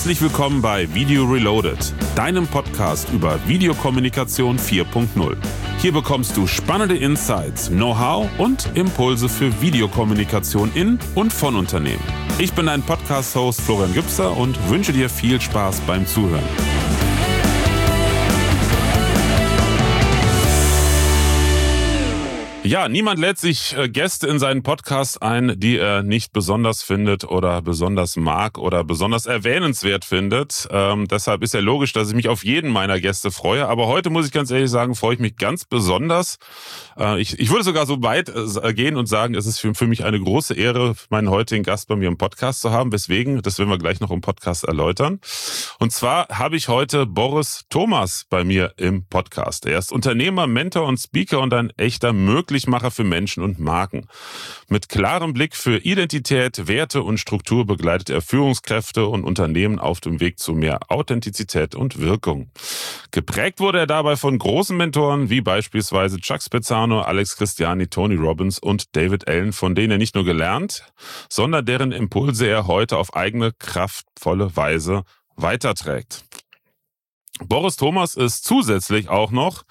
Herzlich willkommen bei Video Reloaded, deinem Podcast über Videokommunikation 4.0. Hier bekommst du spannende Insights, Know-how und Impulse für Videokommunikation in und von Unternehmen. Ich bin dein Podcast-Host Florian Gübser und wünsche dir viel Spaß beim Zuhören. Ja, niemand lädt sich Gäste in seinen Podcast ein, die er nicht besonders findet oder besonders mag oder besonders erwähnenswert findet. Deshalb ist ja logisch, dass ich mich auf jeden meiner Gäste freue. Aber heute muss ich ganz ehrlich sagen, freue ich mich ganz besonders. Ich würde sogar so weit gehen und sagen, es ist für mich eine große Ehre, meinen heutigen Gast bei mir im Podcast zu haben. Weswegen, das werden wir gleich noch im Podcast erläutern. Und zwar habe ich heute Boris Thomas bei mir im Podcast. Er ist Unternehmer, Mentor und Speaker und ein echter Möglichmacher für Menschen und Marken. Mit klarem Blick für Identität, Werte und Struktur begleitet er Führungskräfte und Unternehmen auf dem Weg zu mehr Authentizität und Wirkung. Geprägt wurde er dabei von großen Mentoren wie beispielsweise Chuck Spezzano, Alex Christiani, Tony Robbins und David Allen, von denen er nicht nur gelernt, sondern deren Impulse er heute auf eigene, kraftvolle Weise weiterträgt. Boris Thomas ist zusätzlich auch noch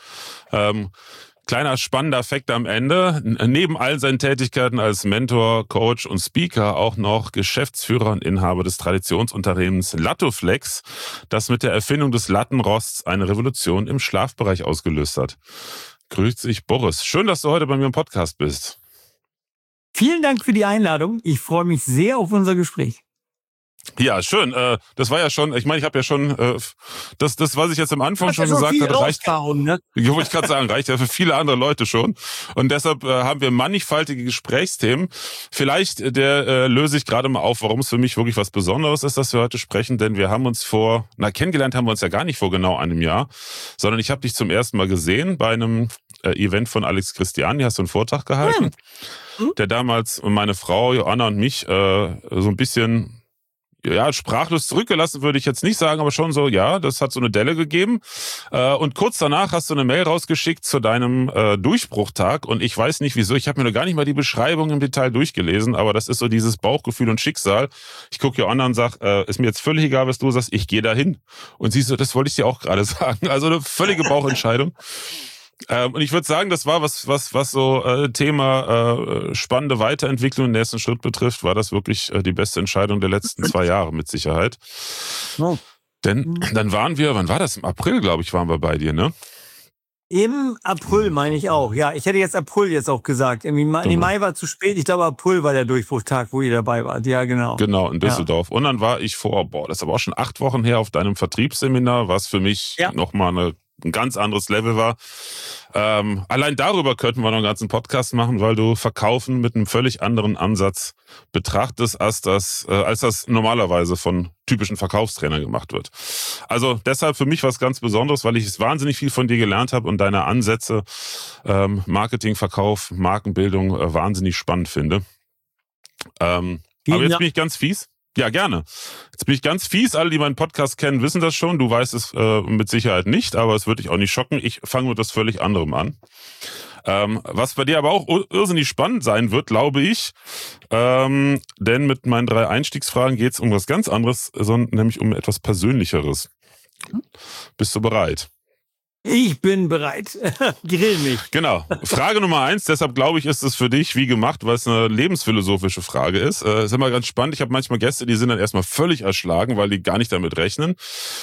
kleiner spannender Fakt am Ende. Neben all seinen Tätigkeiten als Mentor, Coach und Speaker auch noch Geschäftsführer und Inhaber des Traditionsunternehmens Lattoflex, das mit der Erfindung des Lattenrosts eine Revolution im Schlafbereich ausgelöst hat. Grüß dich, Boris. Schön, dass du heute bei mir im Podcast bist. Vielen Dank für die Einladung. Ich freue mich sehr auf unser Gespräch. Ja, schön. Das war ja schon, ich meine, ich habe ja schon das, was ich jetzt am Anfang schon gesagt habe, reicht, ne? Wollte ich gerade sagen, reicht ja für viele andere Leute schon. Und deshalb haben wir mannigfaltige Gesprächsthemen. Vielleicht löse ich gerade mal auf, warum es für mich wirklich was Besonderes ist, dass wir heute sprechen, denn wir haben uns kennengelernt haben wir uns ja gar nicht vor genau einem Jahr, sondern ich habe dich zum ersten Mal gesehen bei einem Event von Alex Christiani, hast du einen Vortrag gehalten, der damals meine Frau Joanna und mich so ein bisschen sprachlos zurückgelassen würde ich jetzt nicht sagen, aber schon so, ja, das hat so eine Delle gegeben. Und kurz danach hast du eine Mail rausgeschickt zu deinem Durchbruchtag und ich weiß nicht wieso, ich habe mir noch gar nicht mal die Beschreibung im Detail durchgelesen, aber das ist so dieses Bauchgefühl und Schicksal. Ich gucke Joanna und sag, ist mir jetzt völlig egal, was du sagst, ich gehe dahin. Und siehst du, das wollte ich dir auch gerade sagen. Also eine völlige Bauchentscheidung. Und ich würde sagen, das war was so Thema spannende Weiterentwicklung im nächsten Schritt betrifft, war das wirklich die beste Entscheidung der letzten 2 Jahre mit Sicherheit. Oh. Denn dann waren wir, wann war das? Im April, glaube ich, waren wir bei dir, ne? Im April meine ich auch. Ja, ich hätte jetzt April jetzt auch gesagt. Irgendwie Mai war zu spät. Ich glaube, April war der Durchbruchtag, wo ihr dabei wart. Ja, genau. Genau, in Düsseldorf. Ja. Und dann war ich das ist aber auch schon 8 Wochen her, auf deinem Vertriebsseminar, was für mich nochmal ein ganz anderes Level war. Allein darüber könnten wir noch einen ganzen Podcast machen, weil du Verkaufen mit einem völlig anderen Ansatz betrachtest, als das normalerweise von typischen Verkaufstrainern gemacht wird. Also deshalb für mich was ganz Besonderes, weil ich wahnsinnig viel von dir gelernt habe und deine Ansätze Marketing, Verkauf, Markenbildung wahnsinnig spannend finde. Aber jetzt bin ich ganz fies. Ja, gerne. Jetzt bin ich ganz fies. Alle, die meinen Podcast kennen, wissen das schon. Du weißt es mit Sicherheit nicht, aber es würde dich auch nicht schocken. Ich fange mit etwas völlig anderem an. Was bei dir aber auch irrsinnig spannend sein wird, glaube ich. Denn mit meinen 3 Einstiegsfragen geht es um was ganz anderes, nämlich um etwas Persönlicheres. Bist du bereit? Ich bin bereit. Grill mich. Genau. Frage Nummer 1, deshalb glaube ich, ist es für dich wie gemacht, weil es eine lebensphilosophische Frage ist. Ist immer ganz spannend. Ich habe manchmal Gäste, die sind dann erstmal völlig erschlagen, weil die gar nicht damit rechnen.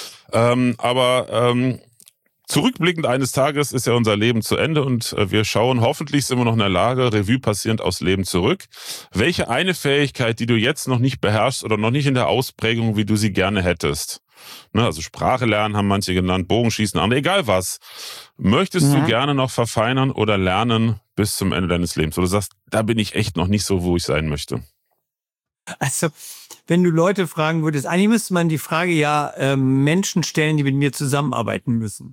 Aber zurückblickend eines Tages ist ja unser Leben zu Ende und wir schauen, hoffentlich sind wir noch in der Lage, Revue passierend aufs Leben zurück. Welche eine Fähigkeit, die du jetzt noch nicht beherrschst oder noch nicht in der Ausprägung, wie du sie gerne hättest? Ne, also Sprache lernen haben manche genannt, Bogenschießen, andere, egal was. Möchtest du gerne noch verfeinern oder lernen bis zum Ende deines Lebens? Oder du sagst, da bin ich echt noch nicht so, wo ich sein möchte. Also, wenn du Leute fragen würdest, eigentlich müsste man die Frage Menschen stellen, die mit mir zusammenarbeiten müssen.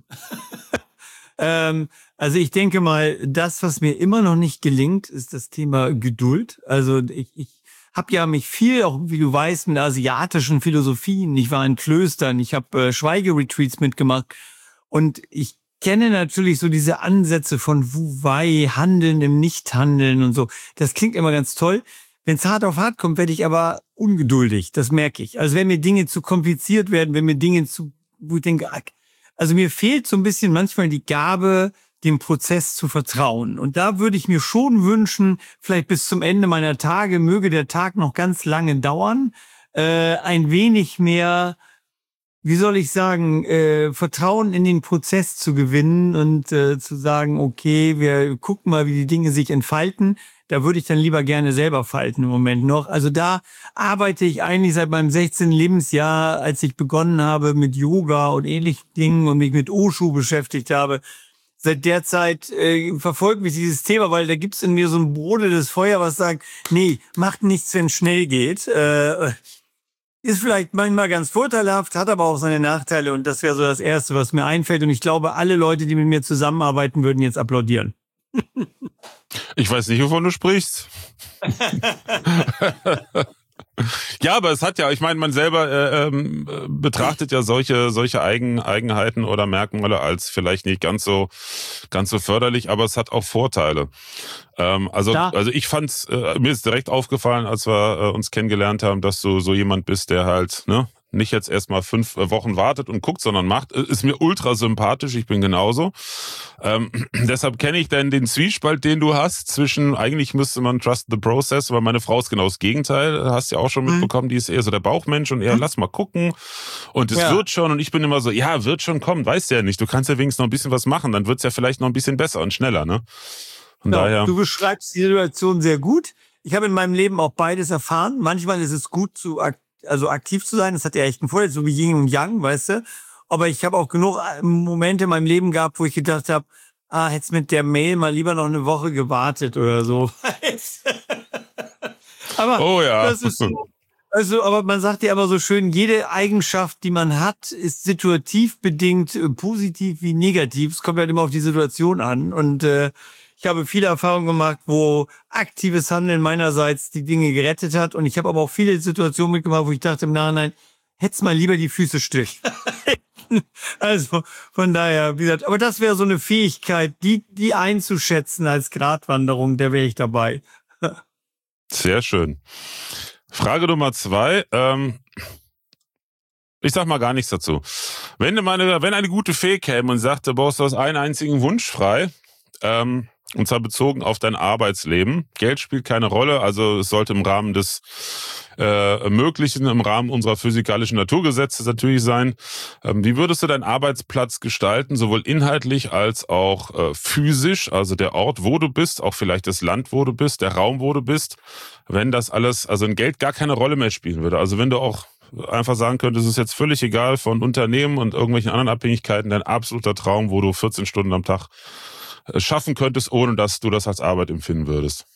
Also ich denke mal, das, was mir immer noch nicht gelingt, ist das Thema Geduld. Also ich habe ja mich viel, auch wie du weißt, mit asiatischen Philosophien. Ich war in Klöstern, ich habe Schweigeretreats mitgemacht und ich kenne natürlich so diese Ansätze von Wu Wei, Handeln im Nichthandeln und so. Das klingt immer ganz toll. Wenn es hart auf hart kommt, werde ich aber ungeduldig, das merke ich. Also wenn mir Dinge zu kompliziert werden, wenn mir Dinge wo ich denke, also mir fehlt so ein bisschen manchmal die Gabe, dem Prozess zu vertrauen. Und da würde ich mir schon wünschen, vielleicht bis zum Ende meiner Tage, möge der Tag noch ganz lange dauern, ein wenig mehr, wie soll ich sagen, Vertrauen in den Prozess zu gewinnen und zu sagen, okay, wir gucken mal, wie die Dinge sich entfalten. Da würde ich dann lieber gerne selber falten im Moment noch. Also da arbeite ich eigentlich seit meinem 16. Lebensjahr, als ich begonnen habe mit Yoga und ähnlichen Dingen und mich mit Osho beschäftigt habe. Seit der Zeit verfolgt mich dieses Thema, weil da gibt's in mir so ein brodelndes Feuer, was sagt, nee, macht nichts, wenn es schnell geht. Ist vielleicht manchmal ganz vorteilhaft, hat aber auch seine Nachteile und das wäre so das Erste, was mir einfällt. Und ich glaube, alle Leute, die mit mir zusammenarbeiten, würden jetzt applaudieren. Ich weiß nicht, wovon du sprichst. Ja, aber es hat ja, ich meine, man selber betrachtet ja solche Eigenheiten oder Merkmale als vielleicht nicht ganz so förderlich, aber es hat auch Vorteile. Also ich fand's, mir ist direkt aufgefallen, als wir uns kennengelernt haben, dass du so jemand bist, der halt, ne, nicht jetzt erstmal 5 Wochen wartet und guckt, sondern macht. Ist mir ultra sympathisch, ich bin genauso. Deshalb kenne ich dann den Zwiespalt, den du hast zwischen, eigentlich müsste man trust the process, weil meine Frau ist genau das Gegenteil, hast ja auch schon mitbekommen, die ist eher so der Bauchmensch und eher lass mal gucken und es wird schon und ich bin immer so, ja, wird schon kommen, weißt ja nicht, du kannst ja wenigstens noch ein bisschen was machen, dann wird's ja vielleicht noch ein bisschen besser und schneller, ne? Von daher. Du beschreibst die Situation sehr gut. Ich habe in meinem Leben auch beides erfahren. Manchmal ist es gut, aktiv zu sein. Das hat ja echt einen Vorteil, so wie Yin und Yang, weißt du. Aber ich habe auch genug Momente in meinem Leben gehabt, wo ich gedacht habe, hätt's mit der Mail mal lieber noch eine Woche gewartet oder so. Aber oh ja. das ist so. Also, aber man sagt ja aber so schön, jede Eigenschaft, die man hat, ist situativ bedingt, positiv wie negativ. Es kommt halt immer auf die Situation an. Und ich habe viele Erfahrungen gemacht, wo aktives Handeln meinerseits die Dinge gerettet hat. Und ich habe aber auch viele Situationen mitgemacht, wo ich dachte im Nachhinein, hätt's mal lieber die Füße still. Also von daher, wie gesagt, aber das wäre so eine Fähigkeit, die einzuschätzen als Gratwanderung, der wäre ich dabei. Sehr schön. Frage Nummer 2. Ich sag mal gar nichts dazu. Wenn eine gute Fee käme und sagt, du brauchst aus einen einzigen Wunsch frei, und zwar bezogen auf dein Arbeitsleben. Geld spielt keine Rolle, also es sollte im Rahmen des Möglichen, im Rahmen unserer physikalischen Naturgesetze natürlich sein. Wie würdest du deinen Arbeitsplatz gestalten, sowohl inhaltlich als auch physisch, also der Ort, wo du bist, auch vielleicht das Land, wo du bist, der Raum, wo du bist, wenn das alles, also in Geld gar keine Rolle mehr spielen würde. Also wenn du auch einfach sagen könntest, es ist jetzt völlig egal von Unternehmen und irgendwelchen anderen Abhängigkeiten, dein absoluter Traum, wo du 14 Stunden am Tag schaffen könntest, ohne dass du das als Arbeit empfinden würdest.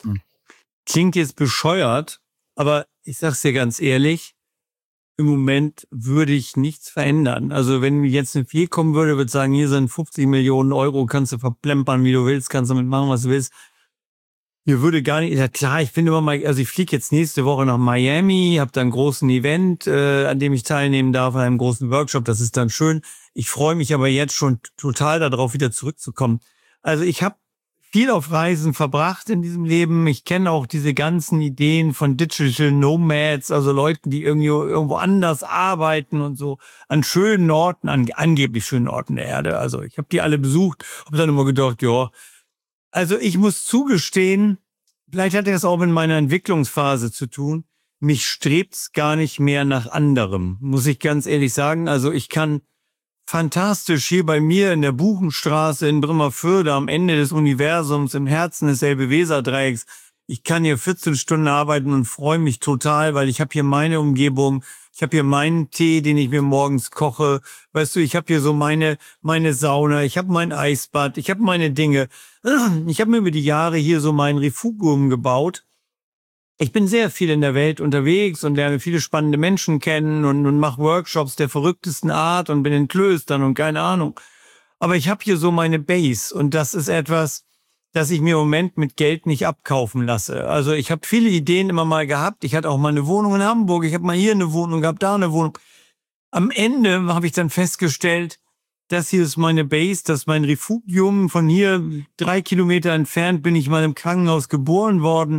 Klingt jetzt bescheuert, aber ich sag's dir ganz ehrlich, im Moment würde ich nichts verändern. Also wenn jetzt eine Fee kommen würde, würde sagen, hier sind 50 Millionen Euro, kannst du verplempern, wie du willst, kannst damit machen, was du willst. Mir würde gar nicht, ja klar, ich bin immer mal, also ich fliege jetzt nächste Woche nach Miami, habe da einen großen Event, an dem ich teilnehmen darf, an einem großen Workshop, das ist dann schön. Ich freue mich aber jetzt schon total darauf, wieder zurückzukommen. Also ich habe viel auf Reisen verbracht in diesem Leben. Ich kenne auch diese ganzen Ideen von Digital Nomads, also Leuten, die irgendwo anders arbeiten und so, an schönen Orten, an angeblich schönen Orten der Erde. Also ich habe die alle besucht, habe dann immer gedacht, ja, also ich muss zugestehen, vielleicht hat das auch mit meiner Entwicklungsphase zu tun, mich strebt's gar nicht mehr nach anderem, muss ich ganz ehrlich sagen. Also ich kann fantastisch hier bei mir in der Buchenstraße in Bremerförde am Ende des Universums, im Herzen des Elbe-Weser-Dreiecks. Ich kann hier 14 Stunden arbeiten und freue mich total, weil ich habe hier meine Umgebung, ich habe hier meinen Tee, den ich mir morgens koche. Weißt du, ich habe hier so meine Sauna, ich habe mein Eisbad, ich habe meine Dinge. Ich habe mir über die Jahre hier so mein Refugium gebaut. Ich bin sehr viel in der Welt unterwegs und lerne viele spannende Menschen kennen und mache Workshops der verrücktesten Art und bin in Klöstern und keine Ahnung. Aber ich habe hier so meine Base und das ist etwas, das ich mir im Moment mit Geld nicht abkaufen lasse. Also ich habe viele Ideen immer mal gehabt. Ich hatte auch mal eine Wohnung in Hamburg. Ich habe mal hier eine Wohnung gehabt, da eine Wohnung. Am Ende habe ich dann festgestellt, das hier ist meine Base, das ist mein Refugium. Von hier 3 Kilometer entfernt bin ich mal im Krankenhaus geboren worden.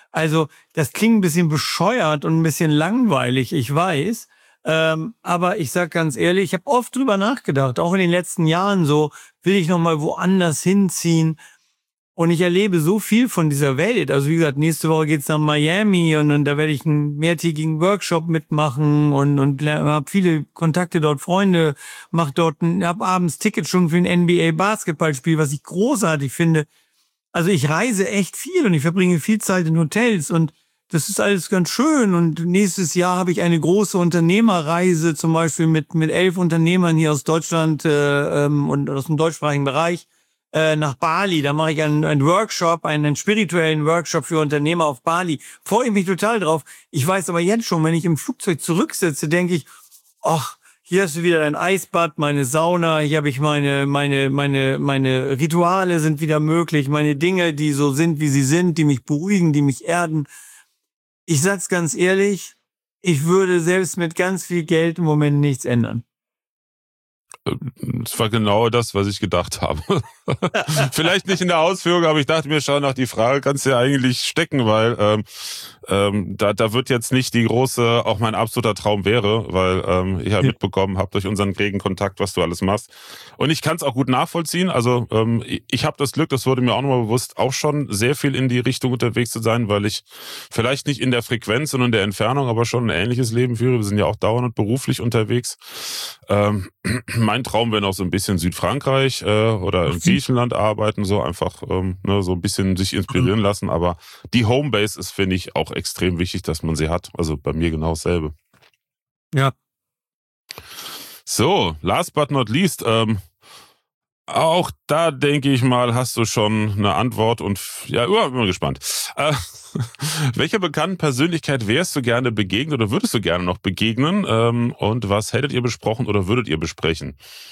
Also das klingt ein bisschen bescheuert und ein bisschen langweilig, ich weiß. Aber ich sag ganz ehrlich, ich habe oft drüber nachgedacht, auch in den letzten Jahren so, will ich noch mal woanders hinziehen? Und ich erlebe so viel von dieser Welt. Also wie gesagt, nächste Woche geht's nach Miami und da werde ich einen mehrtägigen Workshop mitmachen und habe viele Kontakte dort, Freunde, hab abends Tickets schon für ein NBA-Basketballspiel, was ich großartig finde. Also ich reise echt viel und ich verbringe viel Zeit in Hotels und das ist alles ganz schön. Und nächstes Jahr habe ich eine große Unternehmerreise, zum Beispiel mit 11 Unternehmern hier aus Deutschland und aus dem deutschsprachigen Bereich nach Bali. Da mache ich einen Workshop, einen spirituellen Workshop für Unternehmer auf Bali. Freue ich mich total drauf. Ich weiß aber jetzt schon, wenn ich im Flugzeug zurücksitze, denke ich, ach, hier hast du wieder dein Eisbad, meine Sauna, hier habe ich meine Rituale sind wieder möglich, meine Dinge, die so sind, wie sie sind, die mich beruhigen, die mich erden. Ich sag's ganz ehrlich, ich würde selbst mit ganz viel Geld im Moment nichts ändern. Das war genau das, was ich gedacht habe. Vielleicht nicht in der Ausführung, aber ich dachte mir schon, nach die Frage kannst du ja eigentlich stecken, weil da wird jetzt nicht die große, auch mein absoluter Traum wäre, weil ich ja mitbekommen habe durch unseren regen Kontakt, was du alles machst. Und ich kann es auch gut nachvollziehen. Also ich habe das Glück, das wurde mir auch nochmal bewusst, auch schon sehr viel in die Richtung unterwegs zu sein, weil ich vielleicht nicht in der Frequenz und in der Entfernung, aber schon ein ähnliches Leben führe. Wir sind ja auch dauernd beruflich unterwegs. Mein Traum wäre noch so ein bisschen Südfrankreich oder in Griechenland arbeiten, so einfach so ein bisschen sich inspirieren lassen. Aber die Homebase ist, finde ich, auch extrem wichtig, dass man sie hat. Also bei mir genau dasselbe. Ja. So, last but not least, auch da denke ich mal, hast du schon eine Antwort und ja, bin mal gespannt. Welcher bekannten Persönlichkeit wärst du gerne begegnet oder würdest du gerne noch begegnen? Und was hättet ihr besprochen oder würdet ihr besprechen?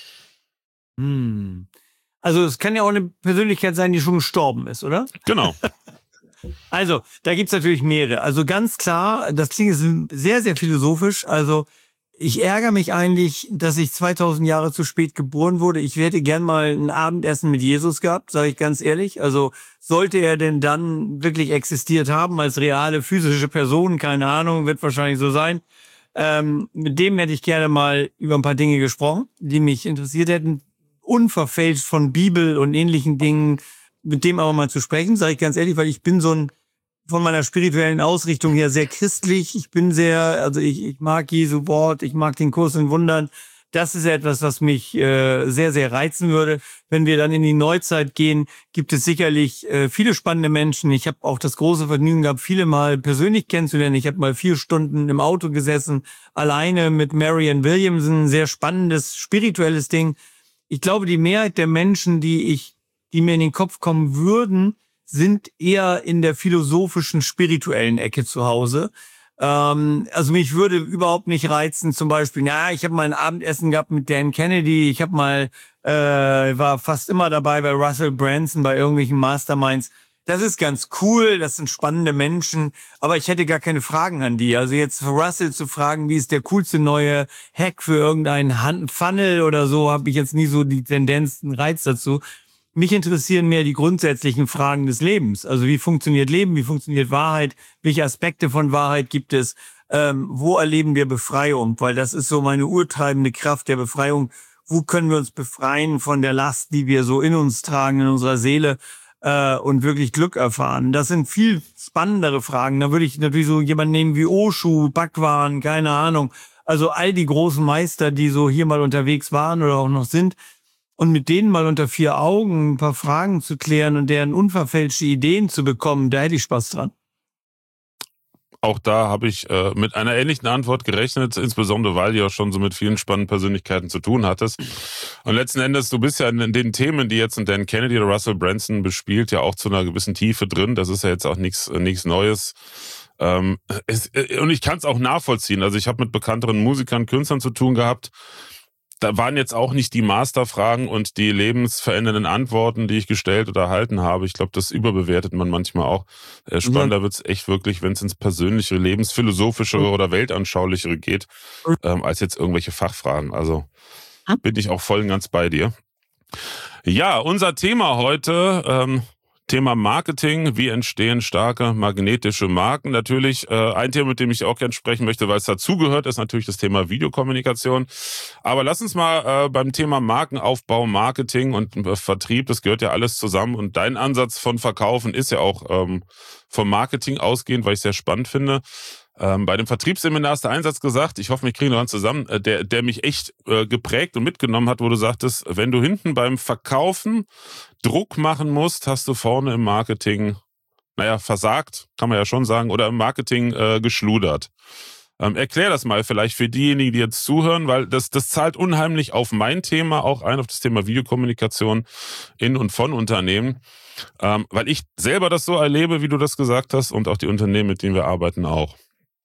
Also es kann ja auch eine Persönlichkeit sein, die schon gestorben ist, oder? Genau. Also, da gibt's natürlich mehrere. Also ganz klar, das klingt jetzt sehr, sehr philosophisch. Also ich ärgere mich eigentlich, dass ich 2000 Jahre zu spät geboren wurde. Ich hätte gern mal ein Abendessen mit Jesus gehabt, sage ich ganz ehrlich. Also sollte er denn dann wirklich existiert haben als reale physische Person, keine Ahnung, wird wahrscheinlich so sein. Mit dem hätte ich gerne mal über ein paar Dinge gesprochen, die mich interessiert hätten, unverfälscht von Bibel und ähnlichen Dingen, mit dem aber mal zu sprechen, sage ich ganz ehrlich, weil ich bin von meiner spirituellen Ausrichtung her sehr christlich. Ich bin ich mag Jesu Wort, ich mag den Kurs in Wundern. Das ist etwas, was mich sehr, sehr reizen würde. Wenn wir dann in die Neuzeit gehen, gibt es sicherlich viele spannende Menschen. Ich habe auch das große Vergnügen gehabt, viele mal persönlich kennenzulernen. Ich habe mal 4 Stunden im Auto gesessen, alleine mit Marianne Williamson. Sehr spannendes, spirituelles Ding. Ich glaube, die Mehrheit der Menschen, die mir in den Kopf kommen würden, sind eher in der philosophischen, spirituellen Ecke zu Hause. Also mich würde überhaupt nicht reizen, zum Beispiel, ich habe mal ein Abendessen gehabt mit Dan Kennedy, ich war fast immer dabei bei Russell Branson, bei irgendwelchen Masterminds. Das ist ganz cool, das sind spannende Menschen, aber ich hätte gar keine Fragen an die. Also jetzt für Russell zu fragen, wie ist der coolste neue Hack für irgendeinen Funnel oder so, habe ich jetzt nie so die Tendenz, einen Reiz dazu. Mich interessieren mehr die grundsätzlichen Fragen des Lebens. Also wie funktioniert Leben, wie funktioniert Wahrheit, welche Aspekte von Wahrheit gibt es, wo erleben wir Befreiung, weil das ist so meine urtreibende Kraft der Befreiung. Wo können wir uns befreien von der Last, die wir so in uns tragen, in unserer Seele und wirklich Glück erfahren? Das sind viel spannendere Fragen. Da würde ich natürlich so jemanden nehmen wie Osho, Bhagwan, keine Ahnung. Also all die großen Meister, die so hier mal unterwegs waren oder auch noch sind. Und mit denen mal unter 4 Augen ein paar Fragen zu klären und deren unverfälschte Ideen zu bekommen, da hätte ich Spaß dran. Auch da habe ich mit einer ähnlichen Antwort gerechnet, insbesondere weil du ja schon so mit vielen spannenden Persönlichkeiten zu tun hattest. Und letzten Endes, du bist ja in den Themen, die jetzt Dan Kennedy oder Russell Branson bespielt, ja auch zu einer gewissen Tiefe drin. Das ist ja jetzt auch nichts Neues. Und ich kann es auch nachvollziehen. Also ich habe mit bekannteren Musikern, Künstlern zu tun gehabt. Da waren jetzt auch nicht die Masterfragen und die lebensverändernden Antworten, die ich gestellt oder erhalten habe. Ich glaube, das überbewertet man manchmal auch. Spannender wird's echt wirklich, wenn es ins persönliche, lebensphilosophischere oder weltanschaulichere geht, als jetzt irgendwelche Fachfragen. Also bin ich auch voll und ganz bei dir. Ja, unser Thema heute, Thema Marketing, wie entstehen starke magnetische Marken? Natürlich ein Thema, mit dem ich auch gerne sprechen möchte, weil es dazugehört, ist natürlich das Thema Videokommunikation. Aber lass uns mal beim Thema Markenaufbau, Marketing und Vertrieb, das gehört ja alles zusammen. Und dein Ansatz von Verkaufen ist ja auch vom Marketing ausgehend, weil ich es sehr spannend finde. Bei dem Vertriebsseminar hast du einen Satz gesagt, ich hoffe, wir kriegen noch einen zusammen, der mich echt geprägt und mitgenommen hat, wo du sagtest, wenn du hinten beim Verkaufen Druck machen musst, hast du vorne im Marketing, versagt, kann man ja schon sagen, oder im Marketing geschludert. Erklär das mal vielleicht für diejenigen, die jetzt zuhören, weil das zahlt unheimlich auf mein Thema auch ein, auf das Thema Videokommunikation in und von Unternehmen, weil ich selber das so erlebe, wie du das gesagt hast, und auch die Unternehmen, mit denen wir arbeiten, auch.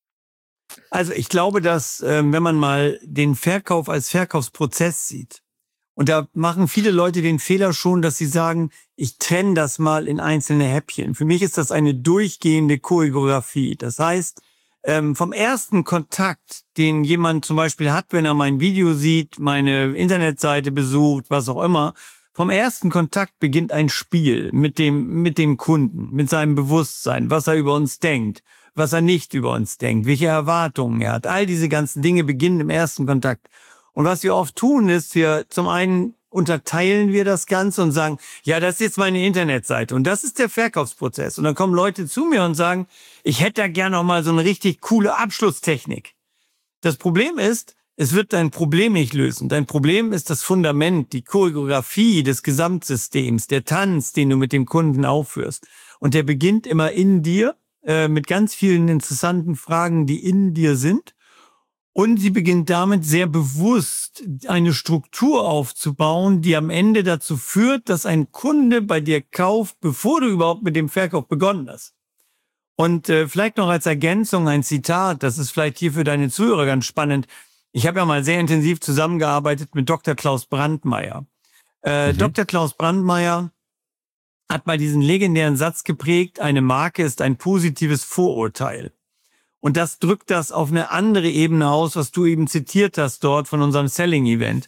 Also ich glaube, dass wenn man mal den Verkauf als Verkaufsprozess sieht, und da machen viele Leute den Fehler schon, dass sie sagen, ich trenne das mal in einzelne Häppchen. Für mich ist das eine durchgehende Choreografie. Das heißt, vom ersten Kontakt, den jemand zum Beispiel hat, wenn er mein Video sieht, meine Internetseite besucht, was auch immer, vom ersten Kontakt beginnt ein Spiel mit dem Kunden, mit seinem Bewusstsein, was er über uns denkt, was er nicht über uns denkt, welche Erwartungen er hat. All diese ganzen Dinge beginnen im ersten Kontakt. Und was wir oft tun, ist, wir zum einen unterteilen wir das Ganze und sagen, ja, das ist jetzt meine Internetseite und das ist der Verkaufsprozess. Und dann kommen Leute zu mir und sagen, ich hätte da gerne noch mal so eine richtig coole Abschlusstechnik. Das Problem ist, es wird dein Problem nicht lösen. Dein Problem ist das Fundament, die Choreografie des Gesamtsystems, der Tanz, den du mit dem Kunden aufführst. Und der beginnt immer in dir, mit ganz vielen interessanten Fragen, die in dir sind. Und sie beginnt damit sehr bewusst eine Struktur aufzubauen, die am Ende dazu führt, dass ein Kunde bei dir kauft, bevor du überhaupt mit dem Verkauf begonnen hast. Und vielleicht noch als Ergänzung ein Zitat, das ist vielleicht hier für deine Zuhörer ganz spannend. Ich habe ja mal sehr intensiv zusammengearbeitet mit Dr. Klaus Brandmeier. Dr. Klaus Brandmeier hat mal diesen legendären Satz geprägt, eine Marke ist ein positives Vorurteil. Und das drückt das auf eine andere Ebene aus, was du eben zitiert hast dort von unserem Selling-Event.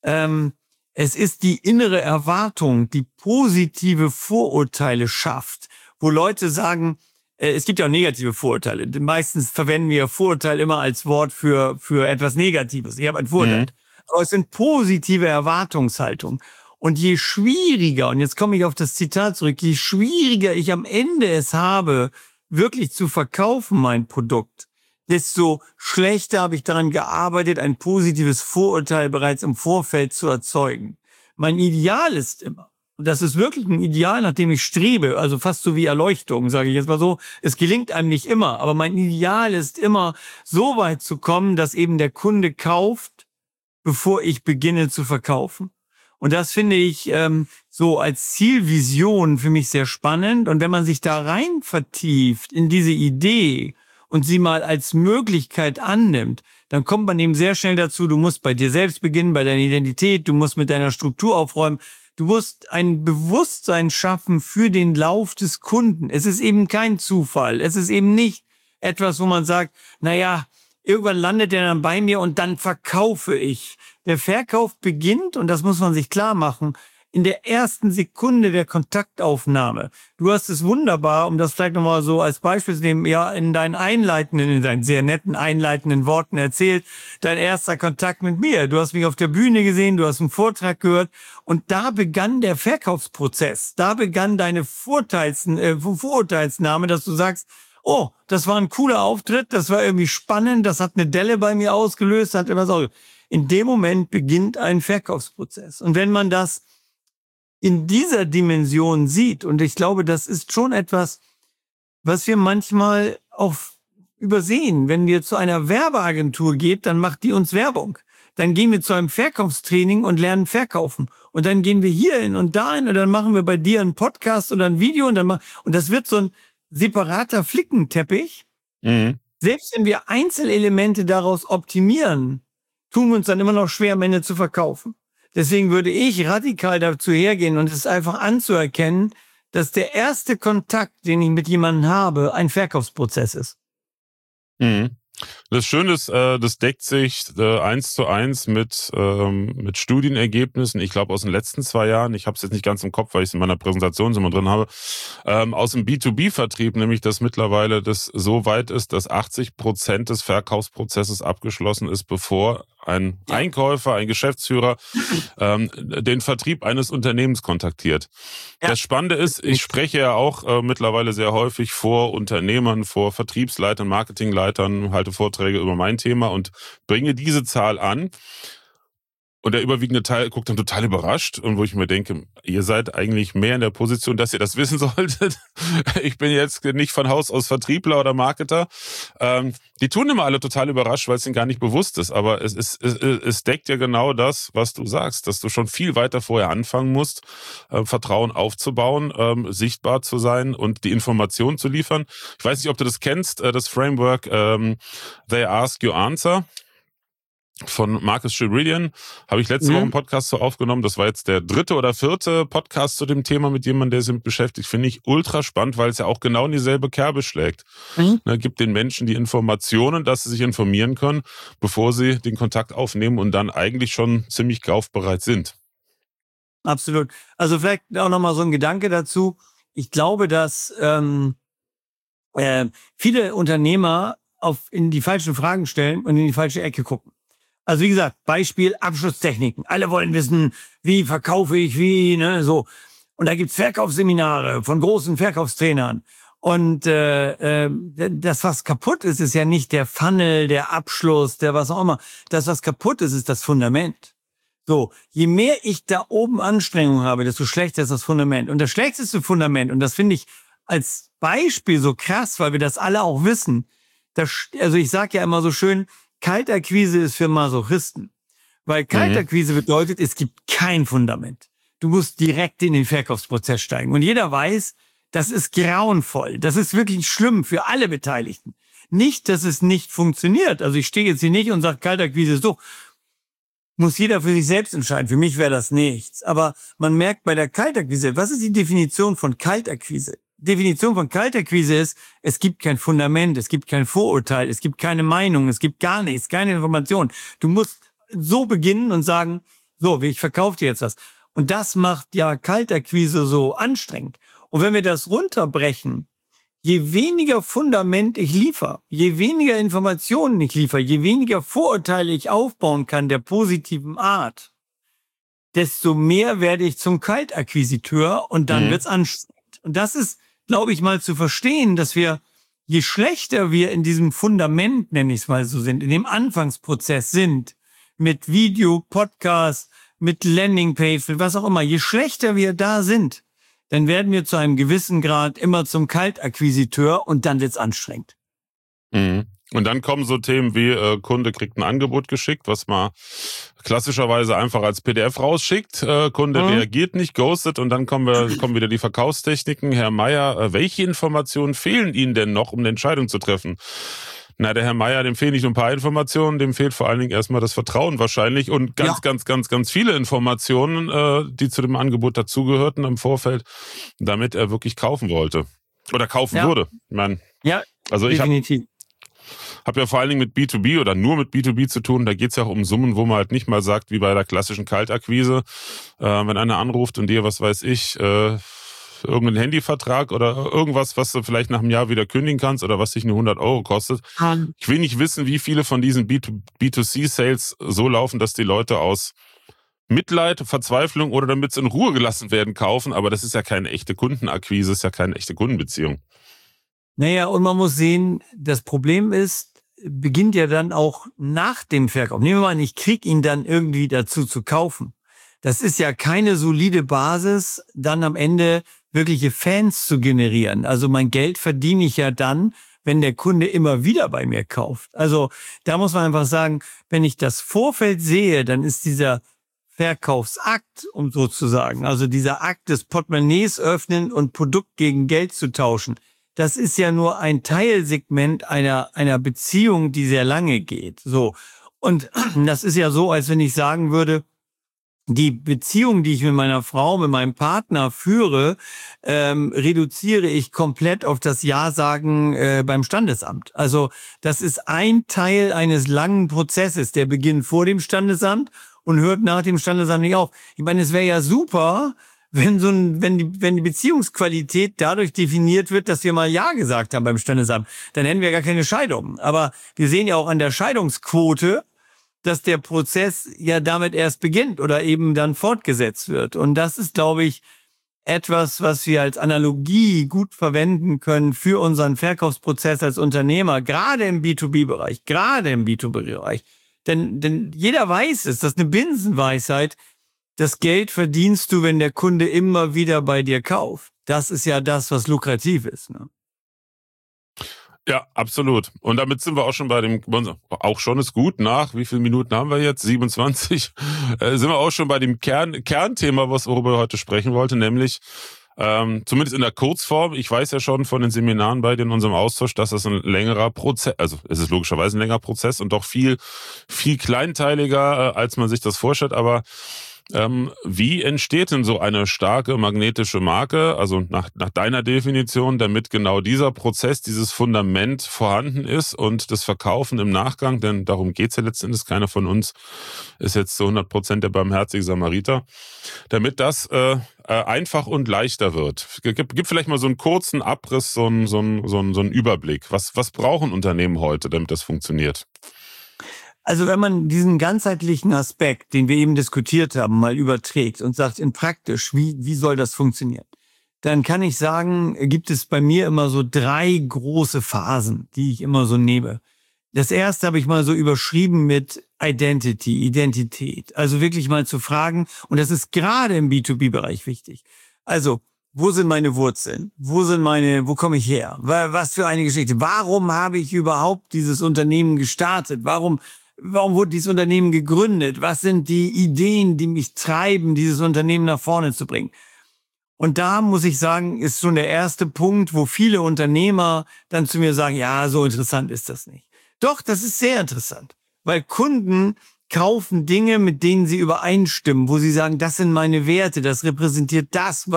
Es ist die innere Erwartung, die positive Vorurteile schafft, wo Leute sagen, es gibt ja auch negative Vorurteile. Meistens verwenden wir Vorurteil immer als Wort für etwas Negatives. Ich habe ein Vorurteil. Aber es sind positive Erwartungshaltungen. Und je schwieriger, und jetzt komme ich auf das Zitat zurück, je schwieriger ich am Ende es habe, wirklich zu verkaufen, mein Produkt, desto schlechter habe ich daran gearbeitet, ein positives Vorurteil bereits im Vorfeld zu erzeugen. Mein Ideal ist immer, und das ist wirklich ein Ideal, nach dem ich strebe, also fast so wie Erleuchtung, sage ich jetzt mal so, es gelingt einem nicht immer, aber mein Ideal ist immer, so weit zu kommen, dass eben der Kunde kauft, bevor ich beginne zu verkaufen. Und das finde ich so als Zielvision für mich sehr spannend. Und wenn man sich da rein vertieft in diese Idee und sie mal als Möglichkeit annimmt, dann kommt man eben sehr schnell dazu, du musst bei dir selbst beginnen, bei deiner Identität, du musst mit deiner Struktur aufräumen, du musst ein Bewusstsein schaffen für den Lauf des Kunden. Es ist eben kein Zufall. Es ist eben nicht etwas, wo man sagt, irgendwann landet er dann bei mir und dann verkaufe ich. Der Verkauf beginnt, und das muss man sich klar machen, in der ersten Sekunde der Kontaktaufnahme. Du hast es wunderbar, um das vielleicht nochmal so als Beispiel zu nehmen, ja, in deinen sehr netten einleitenden Worten erzählt, dein erster Kontakt mit mir. Du hast mich auf der Bühne gesehen, du hast einen Vortrag gehört und da begann der Verkaufsprozess. Da begann deine Vorurteilsnahme, dass du sagst, oh, das war ein cooler Auftritt, das war irgendwie spannend, das hat eine Delle bei mir ausgelöst, hat immer so. In dem Moment beginnt ein Verkaufsprozess. Und wenn man das in dieser Dimension sieht, und ich glaube, das ist schon etwas, was wir manchmal auch übersehen. Wenn wir zu einer Werbeagentur geht, dann macht die uns Werbung. Dann gehen wir zu einem Verkaufstraining und lernen verkaufen. Und dann gehen wir hier hin und da hin und dann machen wir bei dir einen Podcast oder ein Video und das wird so ein separater Flickenteppich. Selbst wenn wir Einzelelemente daraus optimieren, tun wir uns dann immer noch schwer, am Ende zu verkaufen. Deswegen würde ich radikal dazu hergehen und es einfach anzuerkennen, dass der erste Kontakt, den ich mit jemandem habe, ein Verkaufsprozess ist. Das Schöne ist, das deckt sich 1:1 mit Studienergebnissen, ich glaube aus den letzten 2 Jahren, ich habe es jetzt nicht ganz im Kopf, weil ich es in meiner Präsentation so mal drin habe, aus dem B2B-Vertrieb, nämlich dass mittlerweile das so weit ist, dass 80% des Verkaufsprozesses abgeschlossen ist, bevor ein Einkäufer, ein Geschäftsführer den Vertrieb eines Unternehmens kontaktiert. Ja. Das Spannende ist, ich spreche ja auch mittlerweile sehr häufig vor Unternehmern, vor Vertriebsleitern, Marketingleitern, halte Vorträge über mein Thema und bringe diese Zahl an. Und der überwiegende Teil guckt dann total überrascht und wo ich mir denke, ihr seid eigentlich mehr in der Position, dass ihr das wissen solltet. Ich bin jetzt nicht von Haus aus Vertriebler oder Marketer. Die tun immer alle total überrascht, weil es ihnen gar nicht bewusst ist. Aber es deckt ja genau das, was du sagst, dass du schon viel weiter vorher anfangen musst, Vertrauen aufzubauen, sichtbar zu sein und die Informationen zu liefern. Ich weiß nicht, ob du das kennst, das Framework They Ask You Answer. Von Marcus Sheridan habe ich letzte Woche einen Podcast so aufgenommen. Das war jetzt der 3. oder 4. Podcast zu dem Thema mit jemandem, der sich beschäftigt. Finde ich ultra spannend, weil es ja auch genau in dieselbe Kerbe schlägt. Gibt den Menschen die Informationen, dass sie sich informieren können, bevor sie den Kontakt aufnehmen und dann eigentlich schon ziemlich kaufbereit sind. Absolut. Also vielleicht auch nochmal so ein Gedanke dazu. Ich glaube, dass viele Unternehmer in die falschen Fragen stellen und in die falsche Ecke gucken. Also wie gesagt, Beispiel Abschlusstechniken. Alle wollen wissen, wie verkaufe ich, so. Und da gibt's Verkaufsseminare von großen Verkaufstrainern. Und das, was kaputt ist, ist ja nicht der Funnel, der Abschluss, der was auch immer. Das, was kaputt ist, ist das Fundament. So, je mehr ich da oben Anstrengung habe, desto schlechter ist das Fundament. Und das schlechteste Fundament, und das finde ich als Beispiel so krass, weil wir das alle auch wissen, also ich sage ja immer so schön, Kaltakquise ist für Masochisten. Weil Kaltakquise bedeutet, es gibt kein Fundament. Du musst direkt in den Verkaufsprozess steigen. Und jeder weiß, das ist grauenvoll. Das ist wirklich schlimm für alle Beteiligten. Nicht, dass es nicht funktioniert. Also ich stehe jetzt hier nicht und sage, Kaltakquise ist so. Muss jeder für sich selbst entscheiden. Für mich wäre das nichts. Aber man merkt bei der Kaltakquise, was ist die Definition von Kaltakquise? Definition von Kaltakquise ist, es gibt kein Fundament, es gibt kein Vorurteil, es gibt keine Meinung, es gibt gar nichts, keine Information. Du musst so beginnen und sagen, so, ich verkaufe dir jetzt was. Und das macht ja Kaltakquise so anstrengend. Und wenn wir das runterbrechen, je weniger Fundament ich liefere, je weniger Informationen ich liefere, je weniger Vorurteile ich aufbauen kann der positiven Art, desto mehr werde ich zum Kaltakquisiteur und dann wird's anstrengend. Und das ist, glaube ich, mal zu verstehen, dass wir, je schlechter wir in diesem Fundament, nenne ich es mal so, sind, in dem Anfangsprozess sind, mit Video, Podcast, mit Landingpage, was auch immer, je schlechter wir da sind, dann werden wir zu einem gewissen Grad immer zum Kaltakquisiteur und dann wird's anstrengend. Und dann kommen so Themen wie Kunde kriegt ein Angebot geschickt, was man klassischerweise einfach als PDF rausschickt. Kunde reagiert nicht, ghostet und dann kommen wieder die Verkaufstechniken. Herr Meier, welche Informationen fehlen Ihnen denn noch, um eine Entscheidung zu treffen? Na, der Herr Meier, dem fehlen nicht nur ein paar Informationen, dem fehlt vor allen Dingen erstmal das Vertrauen wahrscheinlich und ganz viele Informationen, die zu dem Angebot dazugehörten im Vorfeld, damit er wirklich kaufen wollte oder kaufen würde. Ich meine, also definitiv. Hab ja vor allen Dingen mit B2B oder nur mit B2B zu tun. Da geht's ja auch um Summen, wo man halt nicht mal sagt, wie bei der klassischen Kaltakquise, wenn einer anruft und dir, was weiß ich, irgendeinen Handyvertrag oder irgendwas, was du vielleicht nach einem Jahr wieder kündigen kannst oder was dich nur 100 Euro kostet. Ich will nicht wissen, wie viele von diesen B2C-Sales so laufen, dass die Leute aus Mitleid, Verzweiflung oder damit sie in Ruhe gelassen werden kaufen. Aber das ist ja keine echte Kundenakquise, ist ja keine echte Kundenbeziehung. Naja, und man muss sehen, das Problem ist, beginnt ja dann auch nach dem Verkauf. Nehmen wir mal an, ich krieg ihn dann irgendwie dazu zu kaufen. Das ist ja keine solide Basis, dann am Ende wirkliche Fans zu generieren. Also mein Geld verdiene ich ja dann, wenn der Kunde immer wieder bei mir kauft. Also da muss man einfach sagen, wenn ich das Vorfeld sehe, dann ist dieser Verkaufsakt, um so zu sagen, also dieser Akt des Portemonnaies öffnen und Produkt gegen Geld zu tauschen, das ist ja nur ein Teilsegment einer Beziehung, die sehr lange geht. So. Und das ist ja so, als wenn ich sagen würde, die Beziehung, die ich mit meiner Frau, mit meinem Partner führe, reduziere ich komplett auf das Ja-Sagen beim Standesamt. Also das ist ein Teil eines langen Prozesses, der beginnt vor dem Standesamt und hört nach dem Standesamt nicht auf. Ich meine, es wäre ja super, wenn die Beziehungsqualität dadurch definiert wird, dass wir mal Ja gesagt haben beim Standesamt. Dann hätten wir gar keine Scheidung. Aber wir sehen ja auch an der Scheidungsquote, dass der Prozess ja damit erst beginnt oder eben dann fortgesetzt wird. Und das ist, glaube ich, etwas, was wir als Analogie gut verwenden können für unseren Verkaufsprozess als Unternehmer, gerade im B2B-Bereich, Denn jeder weiß es, das ist eine Binsenweisheit. Das Geld verdienst du, wenn der Kunde immer wieder bei dir kauft. Das ist ja das, was lukrativ ist, ne? Ja, absolut. Und damit sind wir auch schon bei dem, auch schon ist gut, nach, wie viele Minuten haben wir jetzt? 27. Sind wir auch schon bei dem Kernthema, worüber wir heute sprechen wollten, nämlich zumindest in der Kurzform. Ich weiß ja schon von den Seminaren bei dir in unserem Austausch, dass das ein längerer Prozess, also es ist logischerweise ein längerer Prozess und doch viel kleinteiliger, als man sich das vorstellt, aber wie entsteht denn so eine starke magnetische Marke, also nach deiner Definition, damit genau dieser Prozess, dieses Fundament vorhanden ist und das Verkaufen im Nachgang, denn darum geht's ja letztendlich, keiner von uns ist jetzt zu 100% der barmherzige Samariter, damit das einfach und leichter wird. Gib vielleicht mal so einen kurzen Abriss, so einen Überblick. Was brauchen Unternehmen heute, damit das funktioniert? Also wenn man diesen ganzheitlichen Aspekt, den wir eben diskutiert haben, mal überträgt und sagt, in praktisch, wie soll das funktionieren? Dann kann ich sagen, gibt es bei mir immer so 3 große Phasen, die ich immer so nehme. Das erste habe ich mal so überschrieben mit Identität. Also wirklich mal zu fragen, und das ist gerade im B2B-Bereich wichtig. Also, wo sind meine Wurzeln? Wo komme ich her? Was für eine Geschichte? Warum habe ich überhaupt dieses Unternehmen gestartet? Warum wurde dieses Unternehmen gegründet? Was sind die Ideen, die mich treiben, dieses Unternehmen nach vorne zu bringen? Und da muss ich sagen, ist schon der erste Punkt, wo viele Unternehmer dann zu mir sagen, ja, so interessant ist das nicht. Doch, das ist sehr interessant, weil Kunden kaufen Dinge, mit denen sie übereinstimmen, wo sie sagen, das sind meine Werte, das repräsentiert das,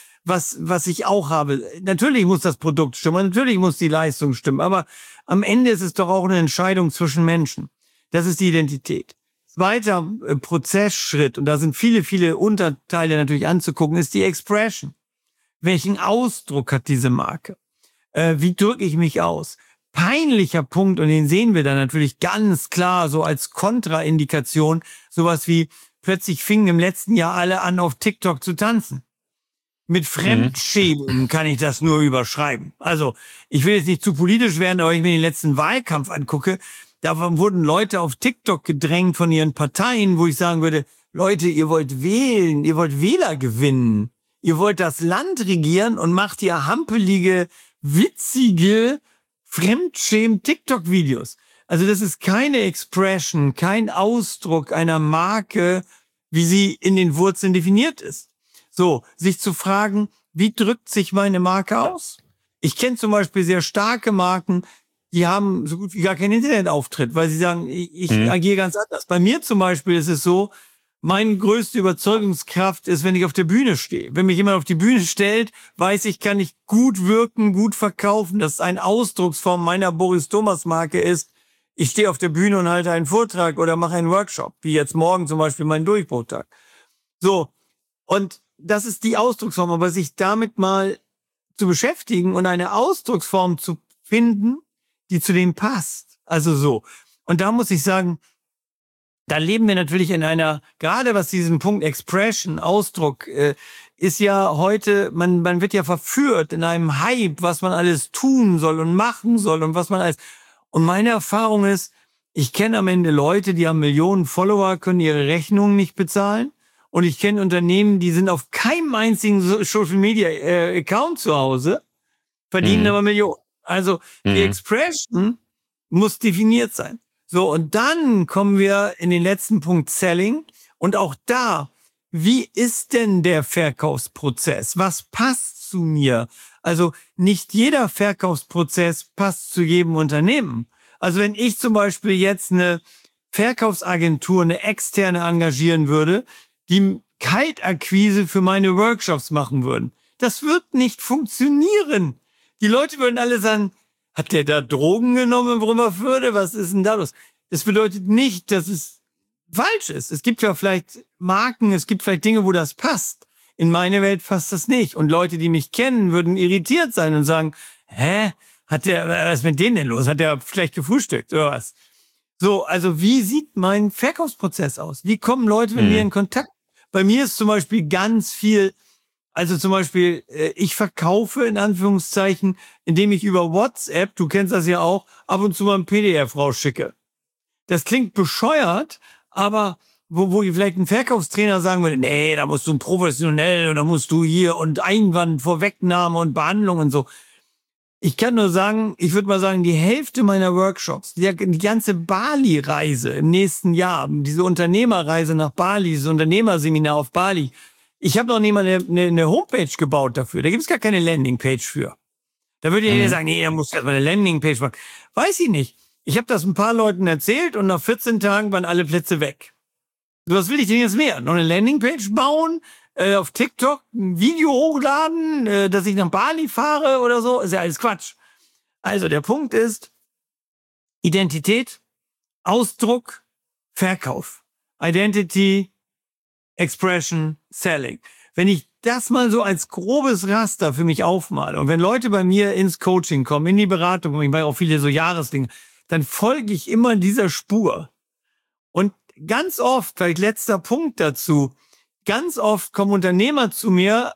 was ich auch habe. Natürlich muss das Produkt stimmen, natürlich muss die Leistung stimmen, aber am Ende ist es doch auch eine Entscheidung zwischen Menschen. Das ist die Identität. Zweiter Prozessschritt, und da sind viele Unterteile natürlich anzugucken, ist die Expression. Welchen Ausdruck hat diese Marke? Wie drücke ich mich aus? Peinlicher Punkt, und den sehen wir dann natürlich ganz klar so als Kontraindikation, sowas wie, plötzlich fingen im letzten Jahr alle an, auf TikTok zu tanzen. Mit Fremdschämen kann ich das nur überschreiben. Also, ich will jetzt nicht zu politisch werden, aber wenn ich mir den letzten Wahlkampf angucke, da wurden Leute auf TikTok gedrängt von ihren Parteien, wo ich sagen würde, Leute, ihr wollt wählen, ihr wollt Wähler gewinnen, ihr wollt das Land regieren und macht ihr hampelige, witzige, Fremdschämen-TikTok-Videos. Also das ist keine Expression, kein Ausdruck einer Marke, wie sie in den Wurzeln definiert ist. So, sich zu fragen, wie drückt sich meine Marke aus? Ich kenne zum Beispiel sehr starke Marken, die haben so gut wie gar keinen Internetauftritt, weil sie sagen, ich agiere ganz anders. Bei mir zum Beispiel ist es so, meine größte Überzeugungskraft ist, wenn ich auf der Bühne stehe. Wenn mich jemand auf die Bühne stellt, weiß ich, kann ich gut wirken, gut verkaufen. Das ist eine Ausdrucksform meiner Boris-Thomas-Marke ist, ich stehe auf der Bühne und halte einen Vortrag oder mache einen Workshop, wie jetzt morgen zum Beispiel mein Durchbruchtag. So, und das ist die Ausdrucksform, aber sich damit mal zu beschäftigen und eine Ausdrucksform zu finden, die zu dem passt. Also so. Und da muss ich sagen, da leben wir natürlich in einer, gerade was diesen Punkt Expression, Ausdruck, ist ja heute, man wird ja verführt in einem Hype, was man alles tun soll und machen soll und was man alles. Und meine Erfahrung ist, ich kenne am Ende Leute, die haben Millionen Follower, können ihre Rechnungen nicht bezahlen. Und ich kenne Unternehmen, die sind auf keinem einzigen Social Media Account zu Hause, verdienen aber Millionen. Also die Expression muss definiert sein. So, und dann kommen wir in den letzten Punkt Selling. Und auch da, wie ist denn der Verkaufsprozess? Was passt zu mir? Also nicht jeder Verkaufsprozess passt zu jedem Unternehmen. Also wenn ich zum Beispiel jetzt eine Verkaufsagentur, eine externe engagieren würde, die Kaltakquise für meine Workshops machen würden. Das wird nicht funktionieren. Die Leute würden alle sagen, hat der da Drogen genommen in Brümmerförde? Was ist denn da los? Das bedeutet nicht, dass es falsch ist. Es gibt ja vielleicht Marken, es gibt vielleicht Dinge, wo das passt. In meine Welt passt das nicht. Und Leute, die mich kennen, würden irritiert sein und sagen, was ist mit denen denn los? Hat der schlecht gefrühstückt oder was? So, also wie sieht mein Verkaufsprozess aus? Wie kommen Leute mit mir in Kontakt? Bei mir ist zum Beispiel ganz viel, also zum Beispiel, ich verkaufe in Anführungszeichen, indem ich über WhatsApp, du kennst das ja auch, ab und zu mal ein PDF rausschicke. Das klingt bescheuert, aber wo vielleicht ein Verkaufstrainer sagen würde, nee, da musst du professionell und da musst du hier und Einwand, Vorwegnahme und Behandlung und so. Ich kann nur sagen, ich würde mal sagen, die Hälfte meiner Workshops, die ganze Bali-Reise im nächsten Jahr, diese Unternehmerreise nach Bali, dieses Unternehmerseminar auf Bali, ich habe noch nie mal eine Homepage gebaut dafür. Da gibt es gar keine Landingpage für. Da würde jeder sagen, nee, da musst du erstmal eine Landingpage machen. Weiß ich nicht. Ich habe das ein paar Leuten erzählt und nach 14 Tagen waren alle Plätze weg. Was will ich denn jetzt mehr? Noch eine Landingpage bauen? Auf TikTok ein Video hochladen, dass ich nach Bali fahre oder so? Ist ja alles Quatsch. Also der Punkt ist Identität, Ausdruck, Verkauf. Identity, Expression, Selling. Wenn ich das mal so als grobes Raster für mich aufmale und wenn Leute bei mir ins Coaching kommen, in die Beratung, ich mache auch viele so Jahresdinge, dann folge ich immer dieser Spur. Und ganz oft, vielleicht letzter Punkt dazu, ganz oft kommen Unternehmer zu mir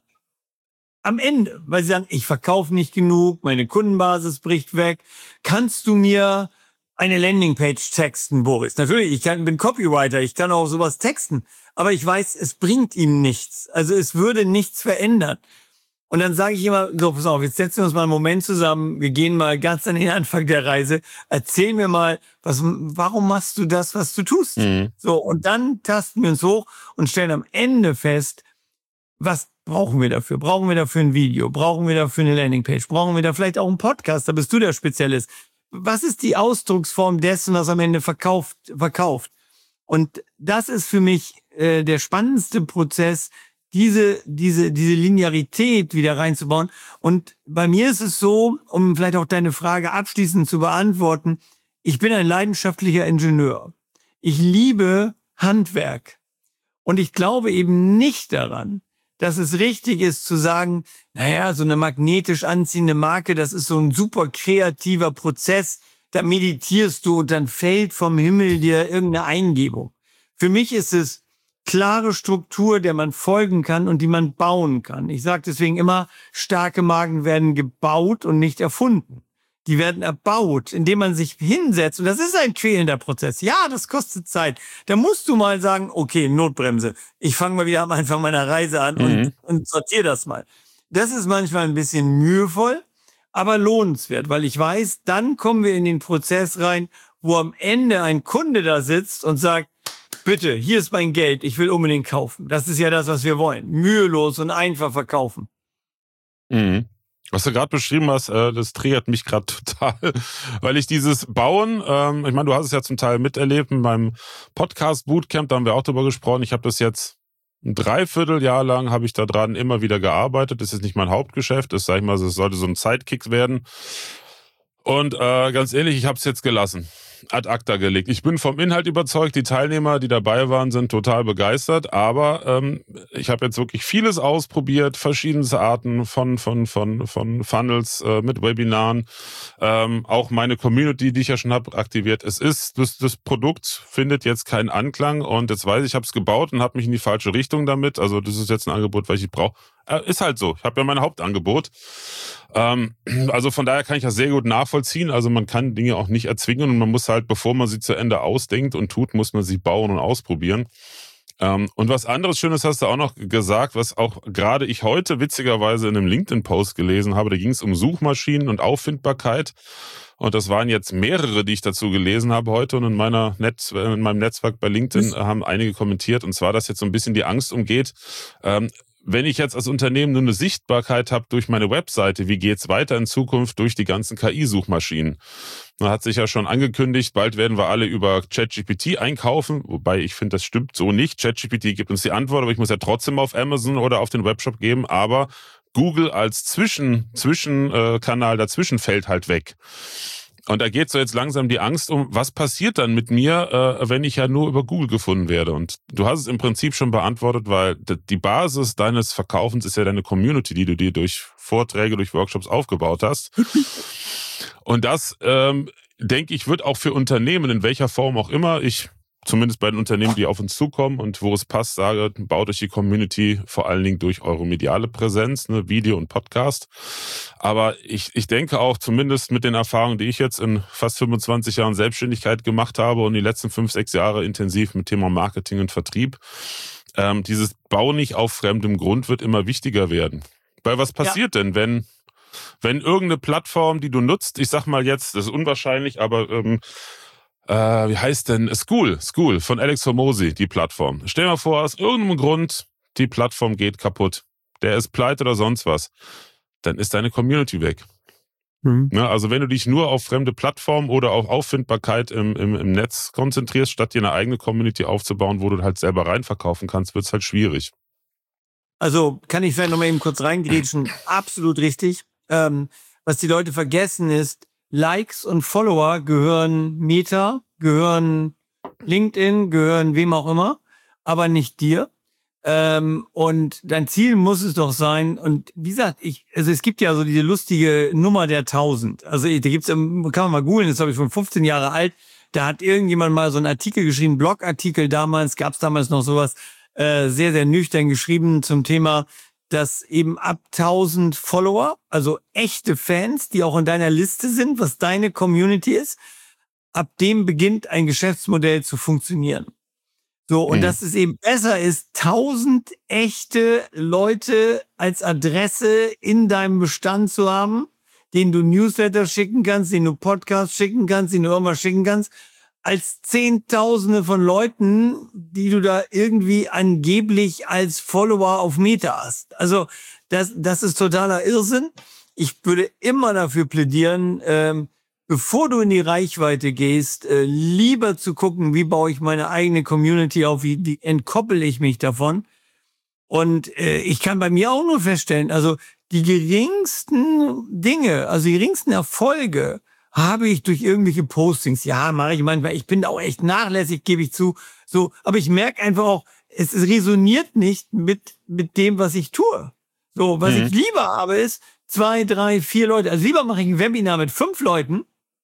am Ende, weil sie sagen, ich verkaufe nicht genug, meine Kundenbasis bricht weg. Kannst du mir eine Landingpage texten, Boris? Natürlich, bin Copywriter, ich kann auch sowas texten, aber ich weiß, es bringt ihm nichts. Also es würde nichts verändern. Und dann sage ich immer, so, pass auf, jetzt setzen wir uns mal einen Moment zusammen, wir gehen mal ganz an den Anfang der Reise, erzähl mir mal, warum machst du das, was du tust? So, und dann tasten wir uns hoch und stellen am Ende fest, was brauchen wir dafür? Brauchen wir dafür ein Video? Brauchen wir dafür eine Landingpage? Brauchen wir da vielleicht auch einen Podcast? Da bist du der Spezialist. Was ist die Ausdrucksform dessen, was am Ende verkauft? Und das ist für mich der spannendste Prozess, diese Linearität wieder reinzubauen. Und bei mir ist es so, um vielleicht auch deine Frage abschließend zu beantworten, ich bin ein leidenschaftlicher Ingenieur. Ich liebe Handwerk. Und ich glaube eben nicht daran, dass es richtig ist zu sagen, naja, so eine magnetisch anziehende Marke, das ist so ein super kreativer Prozess, da meditierst du und dann fällt vom Himmel dir irgendeine Eingebung. Für mich ist es klare Struktur, der man folgen kann und die man bauen kann. Ich sage deswegen immer, starke Marken werden gebaut und nicht erfunden. Die werden erbaut, indem man sich hinsetzt. Und das ist ein quälender Prozess. Ja, das kostet Zeit. Da musst du mal sagen, okay, Notbremse. Ich fange mal wieder am Anfang meiner Reise an und sortiere das mal. Das ist manchmal ein bisschen mühevoll, aber lohnenswert, weil ich weiß, dann kommen wir in den Prozess rein, wo am Ende ein Kunde da sitzt und sagt, bitte, hier ist mein Geld, ich will unbedingt kaufen. Das ist ja das, was wir wollen. Mühelos und einfach verkaufen. Was du gerade beschrieben hast, das triggert mich gerade total, weil ich dieses Bauen, ich meine, du hast es ja zum Teil miterlebt in meinem Podcast Bootcamp, da haben wir auch drüber gesprochen. Ich habe das jetzt ein Dreivierteljahr lang, habe ich da dran immer wieder gearbeitet. Das ist nicht mein Hauptgeschäft, das sag ich mal, es sollte so ein Sidekick werden. Und ganz ehrlich, ich habe es jetzt gelassen. Ad acta gelegt. Ich bin vom Inhalt überzeugt, die Teilnehmer, die dabei waren, sind total begeistert, aber ich habe jetzt wirklich vieles ausprobiert, verschiedenste Arten von Funnels mit Webinaren, auch meine Community, die ich ja schon habe, aktiviert. Es ist, das Produkt findet jetzt keinen Anklang und jetzt weiß ich, habe es gebaut und habe mich in die falsche Richtung damit, also das ist jetzt ein Angebot, was ich brauche. Ist halt so, ich habe ja mein Hauptangebot. Also von daher kann ich das sehr gut nachvollziehen. Also man kann Dinge auch nicht erzwingen und man muss halt, bevor man sie zu Ende ausdenkt und tut, muss man sie bauen und ausprobieren. Und was anderes Schönes hast du auch noch gesagt, was auch gerade ich heute witzigerweise in einem LinkedIn-Post gelesen habe. Da ging es um Suchmaschinen und Auffindbarkeit. Und das waren jetzt mehrere, die ich dazu gelesen habe heute. Und in meinem Netzwerk bei LinkedIn haben einige kommentiert. Und zwar, dass jetzt so ein bisschen die Angst umgeht, wenn ich jetzt als Unternehmen nur eine Sichtbarkeit habe durch meine Webseite, wie geht's weiter in Zukunft durch die ganzen KI-Suchmaschinen? Man hat sich ja schon angekündigt, bald werden wir alle über ChatGPT einkaufen, wobei ich finde, das stimmt so nicht. ChatGPT gibt uns die Antwort, aber ich muss ja trotzdem auf Amazon oder auf den Webshop geben, aber Google als Zwischenkanal dazwischen fällt halt weg. Und da geht so jetzt langsam die Angst um, was passiert dann mit mir, wenn ich ja nur über Google gefunden werde? Und du hast es im Prinzip schon beantwortet, weil die Basis deines Verkaufens ist ja deine Community, die du dir durch Vorträge, durch Workshops aufgebaut hast. Und das, denke ich, wird auch für Unternehmen, in welcher Form auch immer, zumindest bei den Unternehmen, die auf uns zukommen und wo es passt, sage, baut euch die Community vor allen Dingen durch eure mediale Präsenz, ne, Video und Podcast. Aber ich denke auch, zumindest mit den Erfahrungen, die ich jetzt in fast 25 Jahren Selbstständigkeit gemacht habe und die letzten 5, 6 Jahre intensiv mit Thema Marketing und Vertrieb, dieses Bau nicht auf fremdem Grund wird immer wichtiger werden. Weil was passiert denn, wenn irgendeine Plattform, die du nutzt, ich sag mal jetzt, das ist unwahrscheinlich, aber wie heißt denn School von Alex Hormozi, die Plattform. Stell dir mal vor, aus irgendeinem Grund, die Plattform geht kaputt. Der ist pleite oder sonst was. Dann ist deine Community weg. Ne, also wenn du dich nur auf fremde Plattformen oder auf Auffindbarkeit im Netz konzentrierst, statt dir eine eigene Community aufzubauen, wo du halt selber reinverkaufen kannst, wird's halt schwierig. Also kann ich vielleicht noch mal eben kurz reingrätschen. Absolut richtig. Was die Leute vergessen ist, Likes und Follower gehören Meta, gehören LinkedIn, gehören wem auch immer, aber nicht dir. Und dein Ziel muss es doch sein. Und wie gesagt, es gibt ja so diese lustige Nummer der 1000. Also da gibt's, kann man mal googeln, das habe ich schon 15 Jahre alt. Da hat irgendjemand mal so einen Artikel geschrieben, Blogartikel damals, gab's damals noch sowas, sehr, sehr nüchtern geschrieben zum Thema, dass eben ab 1000 Follower, also echte Fans, die auch in deiner Liste sind, was deine Community ist, ab dem beginnt ein Geschäftsmodell zu funktionieren. So, und dass es eben besser ist, 1000 echte Leute als Adresse in deinem Bestand zu haben, denen du Newsletter schicken kannst, denen du Podcasts schicken kannst, denen du irgendwas schicken kannst, als Zehntausende von Leuten, die du da irgendwie angeblich als Follower auf Meta hast. Also das ist totaler Irrsinn. Ich würde immer dafür plädieren, bevor du in die Reichweite gehst, lieber zu gucken, wie baue ich meine eigene Community auf, wie entkoppel ich mich davon. Und ich kann bei mir auch nur feststellen, also die geringsten Dinge, also die geringsten Erfolge habe ich durch irgendwelche Postings. Ja, mache ich manchmal. Ich bin auch echt nachlässig, gebe ich zu. So, aber ich merke einfach auch, es resoniert nicht mit dem, was ich tue. So, was ich lieber habe, ist 2, 3, 4 Leute. Also lieber mache ich ein Webinar mit 5 Leuten,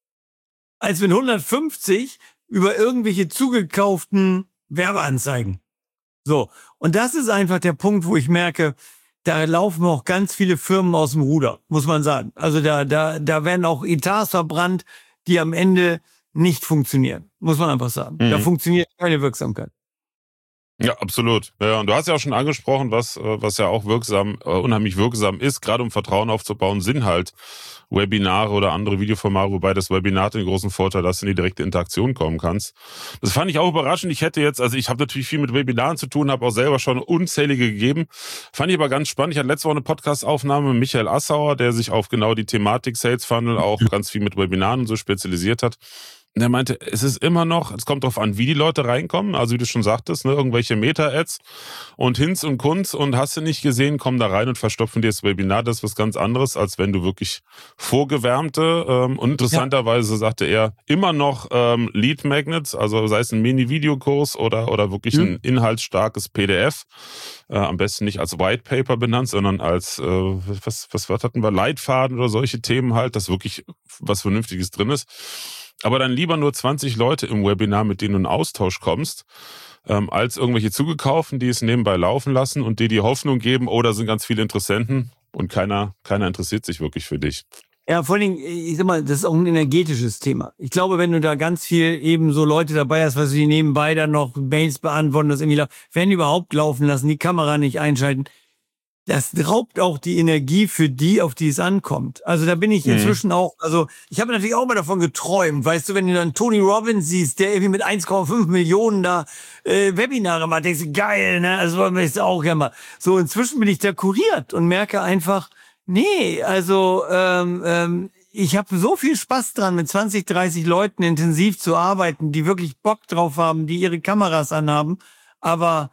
als wenn 150 über irgendwelche zugekauften Werbeanzeigen. So, und das ist einfach der Punkt, wo ich merke, da laufen auch ganz viele Firmen aus dem Ruder, muss man sagen. Also da werden auch Etats verbrannt, die am Ende nicht funktionieren, muss man einfach sagen. Da funktioniert keine Wirksamkeit. Ja, absolut. Ja, und du hast ja auch schon angesprochen, was ja auch unheimlich wirksam ist, gerade um Vertrauen aufzubauen, sind halt Webinare oder andere Videoformate, wobei das Webinar den großen Vorteil, dass du in die direkte Interaktion kommen kannst. Das fand ich auch überraschend. Ich habe natürlich viel mit Webinaren zu tun, habe auch selber schon unzählige gegeben. Fand ich aber ganz spannend. Ich hatte letzte Woche eine Podcast-Aufnahme mit Michael Assauer, der sich auf genau die Thematik Sales Funnel auch ganz viel mit Webinaren und so spezialisiert hat. Und er meinte, es ist immer noch, es kommt drauf an, wie die Leute reinkommen, also wie du schon sagtest, ne, irgendwelche Meta-Ads und Hinz und Kunz und hast du nicht gesehen, kommen da rein und verstopfen dir das Webinar, das ist was ganz anderes, als wenn du wirklich vorgewärmte und interessanterweise sagte er, immer noch Lead Magnets, also sei es ein Mini-Videokurs oder wirklich ein inhaltsstarkes PDF, am besten nicht als White Paper benannt, sondern als, was hatten wir, Leitfaden oder solche Themen halt, dass wirklich was Vernünftiges drin ist. Aber dann lieber nur 20 Leute im Webinar, mit denen du in Austausch kommst, als irgendwelche Zugekauften, die es nebenbei laufen lassen und dir die Hoffnung geben, oh, da sind ganz viele Interessenten und keiner interessiert sich wirklich für dich. Ja, vor allem, ich sag mal, das ist auch ein energetisches Thema. Ich glaube, wenn du da ganz viel eben so Leute dabei hast, was sie nebenbei dann noch Mails beantworten, das irgendwie wenn überhaupt laufen lassen, die Kamera nicht einschalten, das raubt auch die Energie für die, auf die es ankommt. Also da bin ich inzwischen auch, also ich habe natürlich auch mal davon geträumt, weißt du, wenn du dann Tony Robbins siehst, der irgendwie mit 1,5 Millionen da Webinare macht, denkst du, geil, ne, also wollen wir jetzt auch gerne mal. So, inzwischen bin ich da kuriert und merke einfach, nee, also ich habe so viel Spaß dran, mit 20, 30 Leuten intensiv zu arbeiten, die wirklich Bock drauf haben, die ihre Kameras anhaben, aber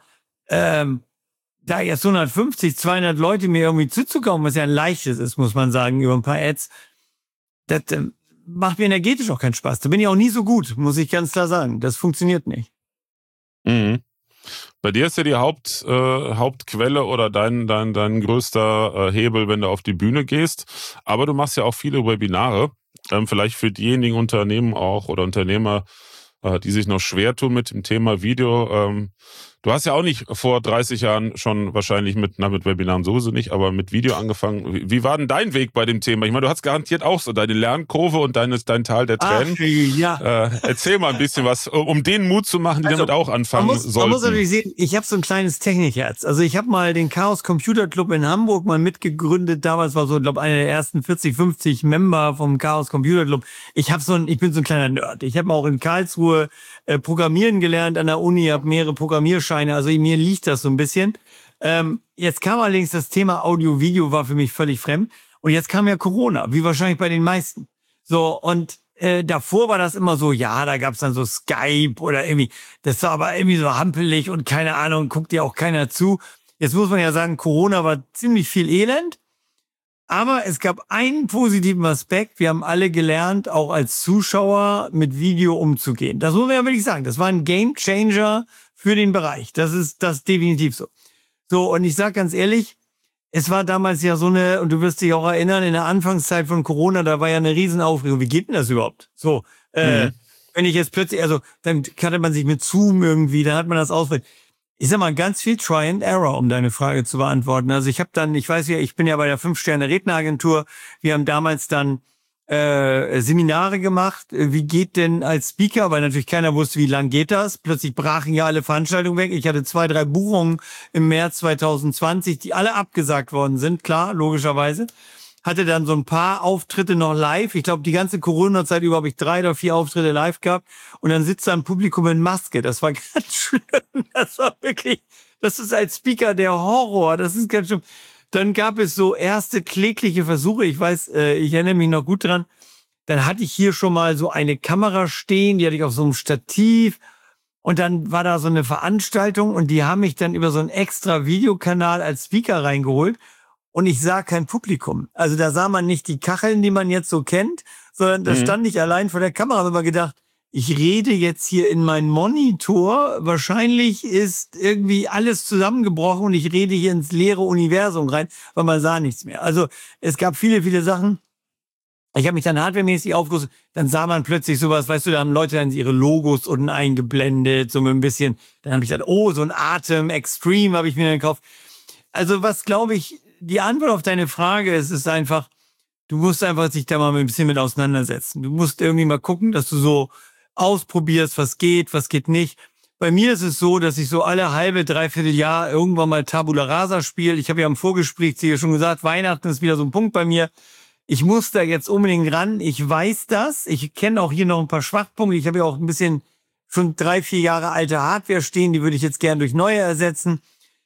da jetzt 150, 200 Leute mir irgendwie zuzukommen, was ja ein leichtes ist, muss man sagen, über ein paar Ads, das macht mir energetisch auch keinen Spaß. Da bin ich auch nie so gut, muss ich ganz klar sagen. Das funktioniert nicht. Mhm. Bei dir ist ja die Hauptquelle oder dein größter Hebel, wenn du auf die Bühne gehst. Aber du machst ja auch viele Webinare. Vielleicht für diejenigen Unternehmen auch oder Unternehmer, die sich noch schwer tun mit dem Thema Video. Du hast ja auch nicht vor 30 Jahren schon wahrscheinlich mit Webinaren sowieso nicht, aber mit Video angefangen. Wie war denn dein Weg bei dem Thema? Ich meine, du hast garantiert auch so deine Lernkurve und dein Tal der Tränen. Ach, ja. Erzähl mal ein bisschen was, um denen Mut zu machen, die damit auch anfangen sollten. Man muss natürlich sehen, ich habe so ein kleines Technikherz. Also ich habe mal den Chaos Computer Club in Hamburg mal mitgegründet. Damals war so, glaube einer der ersten 40, 50 Member vom Chaos Computer Club. Ich bin so ein kleiner Nerd. Ich habe auch in Karlsruhe Programmieren gelernt an der Uni, habe mehrere Programmierscheine. Also mir liegt das so ein bisschen. Jetzt kam allerdings das Thema Audio-Video, war für mich völlig fremd. Und jetzt kam ja Corona, wie wahrscheinlich bei den meisten. So, und davor war das immer so, ja, da gab's dann so Skype oder irgendwie, das war aber irgendwie so hampelig und keine Ahnung, guckt ja auch keiner zu. Jetzt muss man ja sagen, Corona war ziemlich viel Elend. Aber es gab einen positiven Aspekt. Wir haben alle gelernt, auch als Zuschauer mit Video umzugehen. Das muss man ja wirklich sagen. Das war ein Gamechanger für den Bereich. Das ist definitiv so. So, und ich sag ganz ehrlich, es war damals ja so eine, und du wirst dich auch erinnern, in der Anfangszeit von Corona, da war ja eine Riesenaufregung. Wie geht denn das überhaupt? So, wenn ich jetzt plötzlich, also dann kannte man sich mit Zoom irgendwie, dann hat man das ausprobiert. Ich sag mal, ganz viel Try and Error, um deine Frage zu beantworten. Also ich bin ja bei der 5-Sterne-Redneragentur. Wir haben damals dann Seminare gemacht. Wie geht denn als Speaker? Weil natürlich keiner wusste, wie lang geht das. Plötzlich brachen ja alle Veranstaltungen weg. Ich hatte 2, 3 Buchungen im März 2020, die alle abgesagt worden sind. Klar, logischerweise. Hatte dann so ein paar Auftritte noch live. Ich glaube, die ganze Corona-Zeit über habe ich 3 oder 4 Auftritte live gehabt. Und dann sitzt da ein Publikum in Maske. Das war ganz schlimm. Das war wirklich, das ist als Speaker der Horror. Das ist ganz schlimm. Dann gab es so erste klägliche Versuche. Ich weiß, ich erinnere mich noch gut dran. Dann hatte ich hier schon mal so eine Kamera stehen. Die hatte ich auf so einem Stativ. Und dann war da so eine Veranstaltung. Und die haben mich dann über so einen extra Videokanal als Speaker reingeholt. Und ich sah kein Publikum. Also da sah man nicht die Kacheln, die man jetzt so kennt, sondern da stand ich allein vor der Kamera und habe mir gedacht, ich rede jetzt hier in meinen Monitor. Wahrscheinlich ist irgendwie alles zusammengebrochen und ich rede hier ins leere Universum rein, weil man sah nichts mehr. Also es gab viele, viele Sachen. Ich habe mich dann hardwaremäßig aufgerüstet. Dann sah man plötzlich sowas, weißt du, da haben Leute dann ihre Logos unten eingeblendet, so mit ein bisschen. Dann habe ich gesagt, oh, so ein Atem Extreme habe ich mir dann gekauft. Also was, glaube ich, die Antwort auf deine Frage ist einfach, du musst einfach dich da mal ein bisschen mit auseinandersetzen. Du musst irgendwie mal gucken, dass du so ausprobierst, was geht nicht. Bei mir ist es so, dass ich so alle halbe, dreiviertel Jahr irgendwann mal Tabula Rasa spiele. Ich habe ja im Vorgespräch hier schon gesagt, Weihnachten ist wieder so ein Punkt bei mir. Ich muss da jetzt unbedingt ran. Ich weiß das. Ich kenne auch hier noch ein paar Schwachpunkte. Ich habe ja auch ein bisschen schon 3, 4 Jahre alte Hardware stehen. Die würde ich jetzt gern durch neue ersetzen.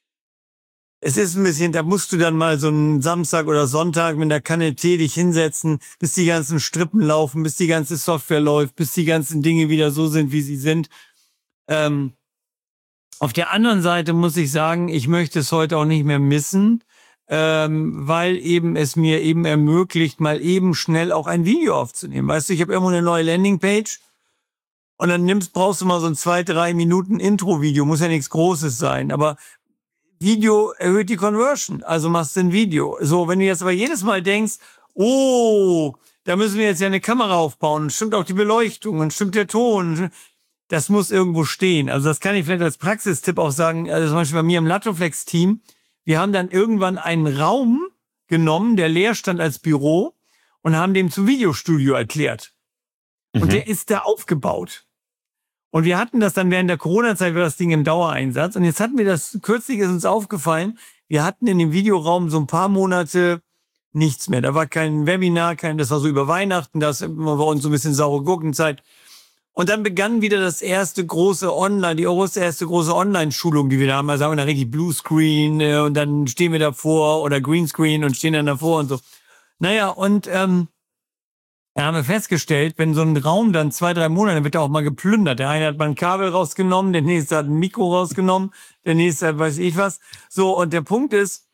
Es ist ein bisschen, da musst du dann mal so einen Samstag oder Sonntag mit einer Kanne Tee dich hinsetzen, bis die ganzen Strippen laufen, bis die ganze Software läuft, bis die ganzen Dinge wieder so sind, wie sie sind. Auf der anderen Seite muss ich sagen, ich möchte es heute auch nicht mehr missen, weil eben es mir eben ermöglicht, mal eben schnell auch ein Video aufzunehmen. Weißt du, ich habe irgendwo eine neue Landingpage und dann brauchst du mal so ein 2, 3 Minuten Intro-Video, muss ja nichts Großes sein, aber Video erhöht die Conversion, also machst du ein Video. So, wenn du jetzt aber jedes Mal denkst, oh, da müssen wir jetzt ja eine Kamera aufbauen, stimmt auch die Beleuchtung und stimmt der Ton, das muss irgendwo stehen. Also das kann ich vielleicht als Praxistipp auch sagen, also zum Beispiel bei mir im Latroflex-Team, wir haben dann irgendwann einen Raum genommen, der leer stand als Büro und haben dem zum Videostudio erklärt. Und der ist da aufgebaut. Und wir hatten das dann während der Corona-Zeit, war das Ding im Dauereinsatz. Und jetzt hatten wir das, kürzlich ist uns aufgefallen, wir hatten in dem Videoraum so ein paar Monate nichts mehr. Da war kein Webinar, das war so über Weihnachten, das war bei uns so ein bisschen saure Gurkenzeit. Und dann begann wieder die erste große Online-Schulung, die wir da haben. Also haben wir da richtig Bluescreen und dann stehen wir davor oder Greenscreen und stehen dann davor und so. Naja, und da haben wir festgestellt, wenn so ein Raum dann 2-3 Monate, wird er auch mal geplündert. Der eine hat mal ein Kabel rausgenommen, der nächste hat ein Mikro rausgenommen, der nächste hat weiß ich was. So, und der Punkt ist,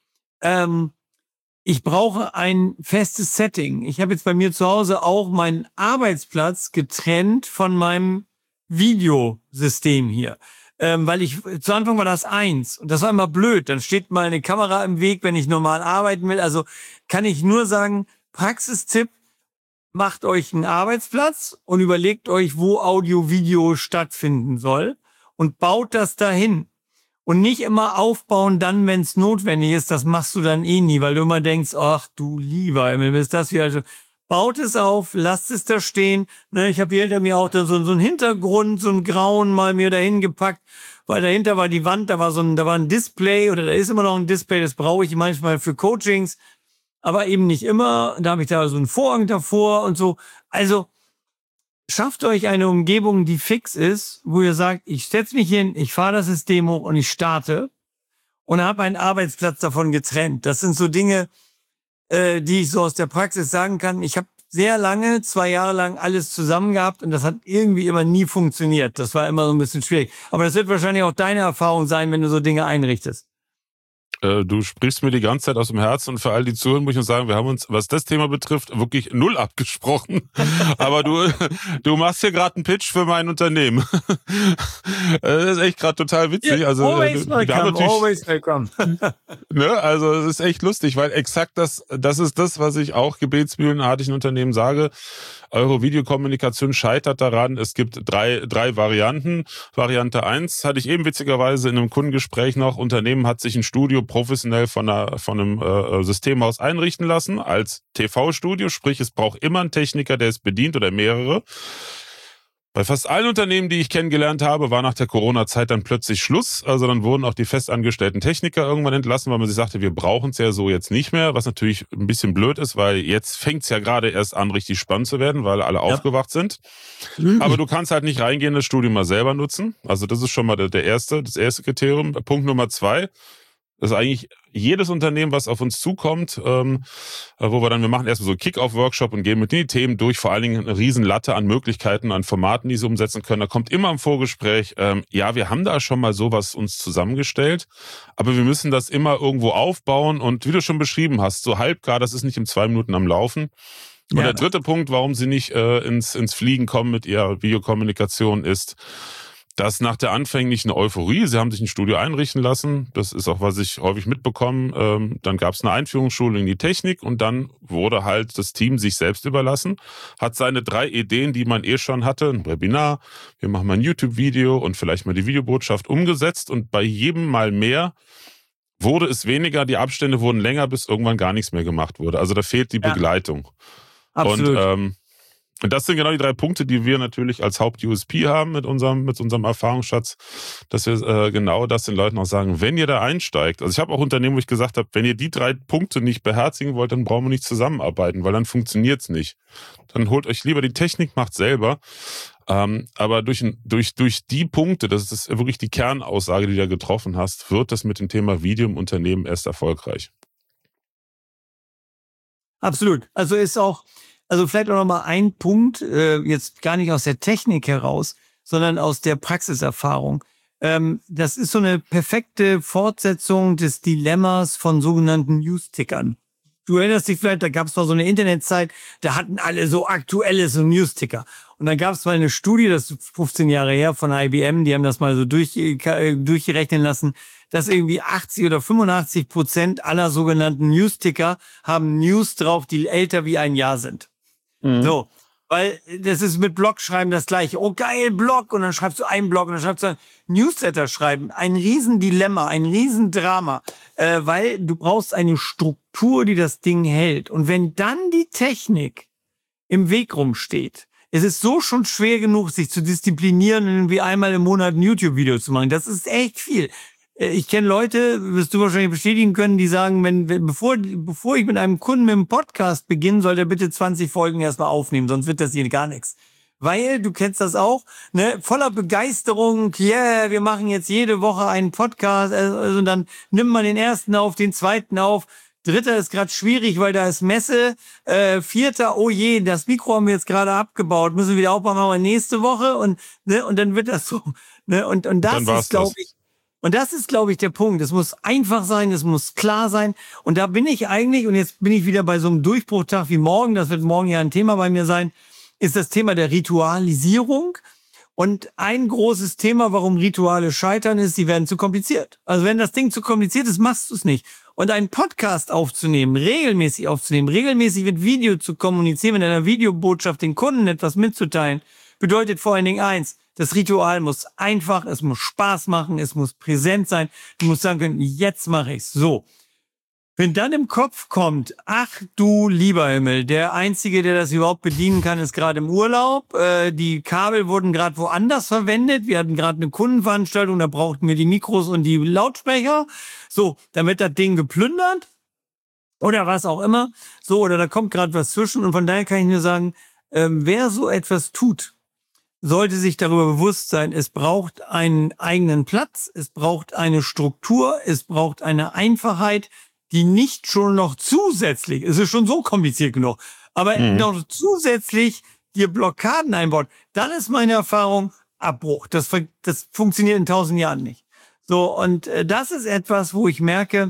ich brauche ein festes Setting. Ich habe jetzt bei mir zu Hause auch meinen Arbeitsplatz getrennt von meinem Videosystem hier. Weil zu Anfang war das 1 und das war immer blöd. Dann steht mal eine Kamera im Weg, wenn ich normal arbeiten will. Also kann ich nur sagen, Praxistipp, macht euch einen Arbeitsplatz und überlegt euch, wo Audio, Video stattfinden soll und baut das dahin. Und nicht immer aufbauen dann, wenn es notwendig ist. Das machst du dann eh nie, weil du immer denkst, ach du lieber Himmel, ist das wieder. Baut es auf, lasst es da stehen. Ne, ich habe hier hinter mir auch da so einen Hintergrund, so einen grauen mal mir dahin gepackt, weil dahinter war die Wand, da war ein Display oder da ist immer noch ein Display, das brauche ich manchmal für Coachings, aber eben nicht immer. Da habe ich da so einen Vorhang davor und so. Also schafft euch eine Umgebung, die fix ist, wo ihr sagt, ich setze mich hin, ich fahre das System hoch und ich starte und habe einen Arbeitsplatz davon getrennt. Das sind so Dinge, die ich so aus der Praxis sagen kann. Ich habe sehr lange, 2 Jahre lang alles zusammen gehabt und das hat irgendwie immer nie funktioniert. Das war immer so ein bisschen schwierig. Aber das wird wahrscheinlich auch deine Erfahrung sein, wenn du so Dinge einrichtest. Du sprichst mir die ganze Zeit aus dem Herzen und für all die Zuhörer muss ich nur sagen, wir haben uns, was das Thema betrifft, wirklich null abgesprochen. Aber du machst hier gerade einen Pitch für mein Unternehmen. Das ist echt gerade total witzig. Yeah, also always welcome. Ne, also es ist echt lustig, weil exakt das ist das, was ich auch gebetsmühlenartigen Unternehmen sage. Eure Videokommunikation scheitert daran. Es gibt drei Varianten. Variante 1 hatte ich eben witzigerweise in einem Kundengespräch noch. Unternehmen hat sich ein Studio professionell von einem Systemhaus einrichten lassen als TV-Studio. Sprich, es braucht immer einen Techniker, der es bedient oder mehrere. Bei fast allen Unternehmen, die ich kennengelernt habe, war nach der Corona-Zeit dann plötzlich Schluss. Also dann wurden auch die festangestellten Techniker irgendwann entlassen, weil man sich sagte, wir brauchen es ja so jetzt nicht mehr, was natürlich ein bisschen blöd ist, weil jetzt fängt es ja gerade erst an, richtig spannend zu werden, weil alle aufgewacht sind. Aber du kannst halt nicht reingehen, das Studio mal selber nutzen. Also das ist schon mal das erste Kriterium. Punkt Nummer 2. Das ist eigentlich jedes Unternehmen, was auf uns zukommt, wo wir machen erstmal so einen Kick-Off-Workshop und gehen mit den Themen durch, vor allen Dingen eine riesen Latte an Möglichkeiten, an Formaten, die sie umsetzen können. Da kommt immer im Vorgespräch, ja, wir haben da schon mal sowas uns zusammengestellt, aber wir müssen das immer irgendwo aufbauen und wie du schon beschrieben hast, so halbgar, das ist nicht in 2 Minuten am Laufen. Und der dritte Punkt, warum sie nicht ins Fliegen kommen mit ihrer Videokommunikation ist, dass nach der anfänglichen Euphorie, sie haben sich ein Studio einrichten lassen, das ist auch, was ich häufig mitbekomme, dann gab es eine Einführungsschulung in die Technik und dann wurde halt das Team sich selbst überlassen, hat seine 3 Ideen, die man schon hatte, ein Webinar, wir machen mal ein YouTube-Video und vielleicht mal die Videobotschaft umgesetzt und bei jedem Mal mehr wurde es weniger, die Abstände wurden länger, bis irgendwann gar nichts mehr gemacht wurde. Also da fehlt die Begleitung. Absolut. Und das sind genau die 3 Punkte, die wir natürlich als Haupt-USP haben mit unserem Erfahrungsschatz, dass wir genau das den Leuten auch sagen, wenn ihr da einsteigt. Also ich habe auch Unternehmen, wo ich gesagt habe, wenn ihr die 3 Punkte nicht beherzigen wollt, dann brauchen wir nicht zusammenarbeiten, weil dann funktioniert's nicht. Dann holt euch lieber die Technik, macht selber. Aber durch die Punkte, das ist wirklich die Kernaussage, die du da getroffen hast, wird das mit dem Thema Video im Unternehmen erst erfolgreich. Absolut. Also vielleicht auch noch mal ein Punkt, jetzt gar nicht aus der Technik heraus, sondern aus der Praxiserfahrung. Das ist so eine perfekte Fortsetzung des Dilemmas von sogenannten News-Tickern. Du erinnerst dich vielleicht, da gab es mal so eine Internetzeit, da hatten alle so aktuelle so News-Ticker. Und dann gab es mal eine Studie, das ist 15 Jahre her, von IBM, die haben das mal so durchgerechnen lassen, dass irgendwie 80 oder 85% aller sogenannten News-Ticker haben News drauf, die älter wie ein Jahr sind. So, weil das ist mit Blogschreiben das Gleiche. Oh geil, Blog, und dann schreibst du einen Blog und dann schreibst du ein Newsletter schreiben. Ein Riesendilemma, ein Riesendrama, weil du brauchst eine Struktur, die das Ding hält. Und wenn dann die Technik im Weg rumsteht, Es ist so schon schwer genug, sich zu disziplinieren, irgendwie einmal im Monat ein YouTube-Video zu machen. Das ist echt viel. Ich kenne Leute, wirst du wahrscheinlich bestätigen können, die sagen, bevor ich mit einem Kunden mit einem Podcast beginne, soll der bitte 20 Folgen erstmal aufnehmen, sonst wird das hier gar nichts. Weil, du kennst das auch, ne, voller Begeisterung, yeah, wir machen jetzt jede Woche einen Podcast, also dann nimmt man den ersten auf, den zweiten auf, dritter ist gerade schwierig, weil da ist Messe, vierter, oh je, das Mikro haben wir jetzt gerade abgebaut, müssen wir wieder aufbauen, machen wir nächste Woche und dann wird das so, ne, und das ist, glaube ich, der Punkt. Es muss einfach sein, es muss klar sein. Und da bin ich eigentlich, und jetzt bin ich wieder bei so einem Durchbruchtag wie morgen, das wird morgen ja ein Thema bei mir sein, ist das Thema der Ritualisierung. Und ein großes Thema, warum Rituale scheitern, ist, sie werden zu kompliziert. Also wenn das Ding zu kompliziert ist, machst du es nicht. Und einen Podcast aufzunehmen, regelmäßig mit Video zu kommunizieren, mit einer Videobotschaft den Kunden etwas mitzuteilen, bedeutet vor allen Dingen eins: Das Ritual muss einfach, es muss Spaß machen, es muss präsent sein. Du musst sagen können, jetzt mache ich's so. Wenn dann im Kopf kommt, ach du lieber Himmel, der Einzige, der das überhaupt bedienen kann, ist gerade im Urlaub. Die Kabel wurden gerade woanders verwendet. Wir hatten gerade eine Kundenveranstaltung, da brauchten wir die Mikros und die Lautsprecher. So, dann wird das Ding geplündert oder was auch immer. So, oder da kommt gerade was zwischen. Und von daher kann ich nur sagen, wer so etwas tut, sollte sich darüber bewusst sein, es braucht einen eigenen Platz, es braucht eine Struktur, es braucht eine Einfachheit, die nicht schon noch zusätzlich, es ist schon so kompliziert genug, aber noch zusätzlich dir Blockaden einbaut. Dann ist meine Erfahrung Abbruch. Das funktioniert in 1000 Jahren nicht. So, und das ist etwas, wo ich merke,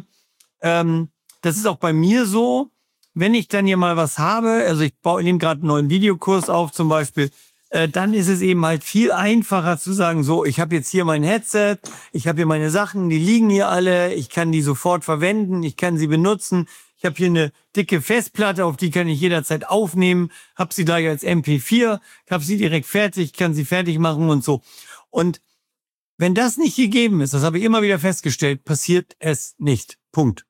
das ist auch bei mir so, wenn ich dann hier mal was habe, also ich nehme gerade einen neuen Videokurs auf zum Beispiel, dann ist es eben halt viel einfacher zu sagen, so, ich habe jetzt hier mein Headset, ich habe hier meine Sachen, die liegen hier alle, ich kann die sofort verwenden, ich kann sie benutzen, ich habe hier eine dicke Festplatte, auf die kann ich jederzeit aufnehmen, habe sie gleich als MP4, habe sie direkt fertig, kann sie fertig machen und so. Und wenn das nicht gegeben ist, das habe ich immer wieder festgestellt, passiert es nicht. Punkt.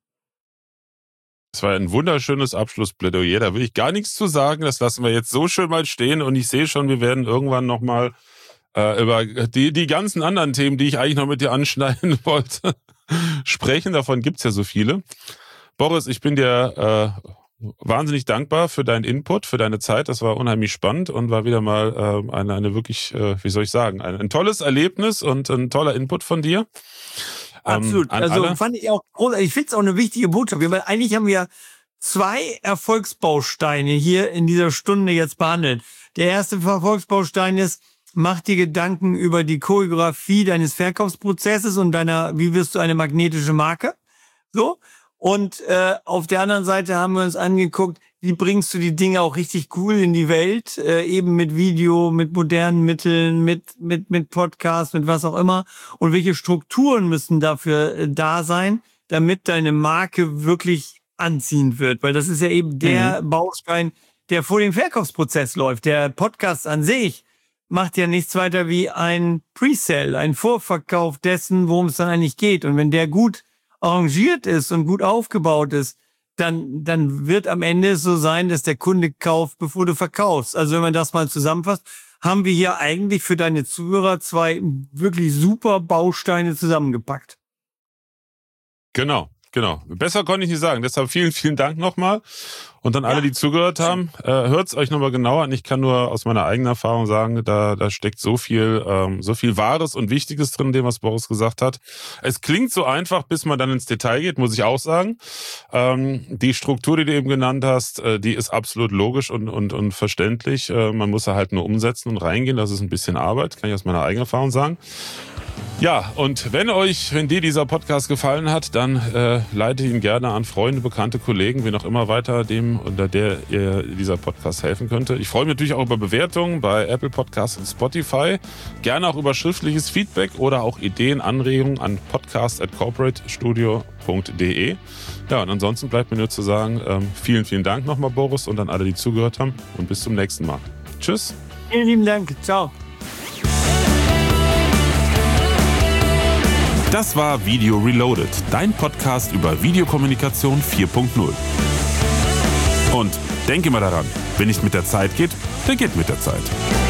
Das war ein wunderschönes Abschlussplädoyer, da will ich gar nichts zu sagen, das lassen wir jetzt so schön mal stehen und ich sehe schon, wir werden irgendwann nochmal über die ganzen anderen Themen, die ich eigentlich noch mit dir anschneiden wollte, sprechen, davon gibt's ja so viele. Boris, ich bin dir wahnsinnig dankbar für deinen Input, für deine Zeit, das war unheimlich spannend und war wieder mal eine wirklich, wie soll ich sagen, ein tolles Erlebnis und ein toller Input von dir. Absolut. Also alle. Fand ich auch großartig. Ich finde es auch eine wichtige Botschaft. Weil eigentlich haben wir 2 Erfolgsbausteine hier in dieser Stunde jetzt behandelt. Der erste Erfolgsbaustein ist, mach dir Gedanken über die Choreografie deines Verkaufsprozesses und wie wirst du eine magnetische Marke. So. Und auf der anderen Seite haben wir uns angeguckt, wie bringst du die Dinge auch richtig cool in die Welt, eben mit Video, mit modernen Mitteln, mit Podcast, mit was auch immer. Und welche Strukturen müssen dafür da sein, damit deine Marke wirklich anziehend wird. Weil das ist ja eben der Baustein, der vor dem Verkaufsprozess läuft. Der Podcast an sich macht ja nichts weiter wie ein Pre-Sale, ein Vorverkauf dessen, worum es dann eigentlich geht. Und wenn der gut arrangiert ist und gut aufgebaut ist, dann wird am Ende so sein, dass der Kunde kauft, bevor du verkaufst. Also wenn man das mal zusammenfasst, haben wir hier eigentlich für deine Zuhörer 2 wirklich super Bausteine zusammengepackt. Genau. Besser konnte ich nicht sagen. Deshalb vielen, vielen Dank nochmal. Und dann alle, die zugehört haben, hört es euch nochmal genauer an. Ich kann nur aus meiner eigenen Erfahrung sagen, da steckt so viel Wahres und Wichtiges drin, dem, was Boris gesagt hat. Es klingt so einfach, bis man dann ins Detail geht, muss ich auch sagen. Die Struktur, die du eben genannt hast, die ist absolut logisch und verständlich. Man muss halt nur umsetzen und reingehen. Das ist ein bisschen Arbeit, kann ich aus meiner eigenen Erfahrung sagen. Ja, und wenn dir dieser Podcast gefallen hat, dann leitet ihn gerne an Freunde, Bekannte, Kollegen, wen auch immer weiter, dem oder der dieser Podcast helfen könnte. Ich freue mich natürlich auch über Bewertungen bei Apple Podcasts und Spotify. Gerne auch über schriftliches Feedback oder auch Ideen, Anregungen an podcast@corporatestudio.de. Ja, und ansonsten bleibt mir nur zu sagen, vielen, vielen Dank nochmal, Boris, und an alle, die zugehört haben. Und bis zum nächsten Mal. Tschüss. Vielen lieben Dank. Ciao. Das war Video Reloaded, dein Podcast über Videokommunikation 4.0. Und denke immer daran, wenn nicht mit der Zeit geht, der geht mit der Zeit.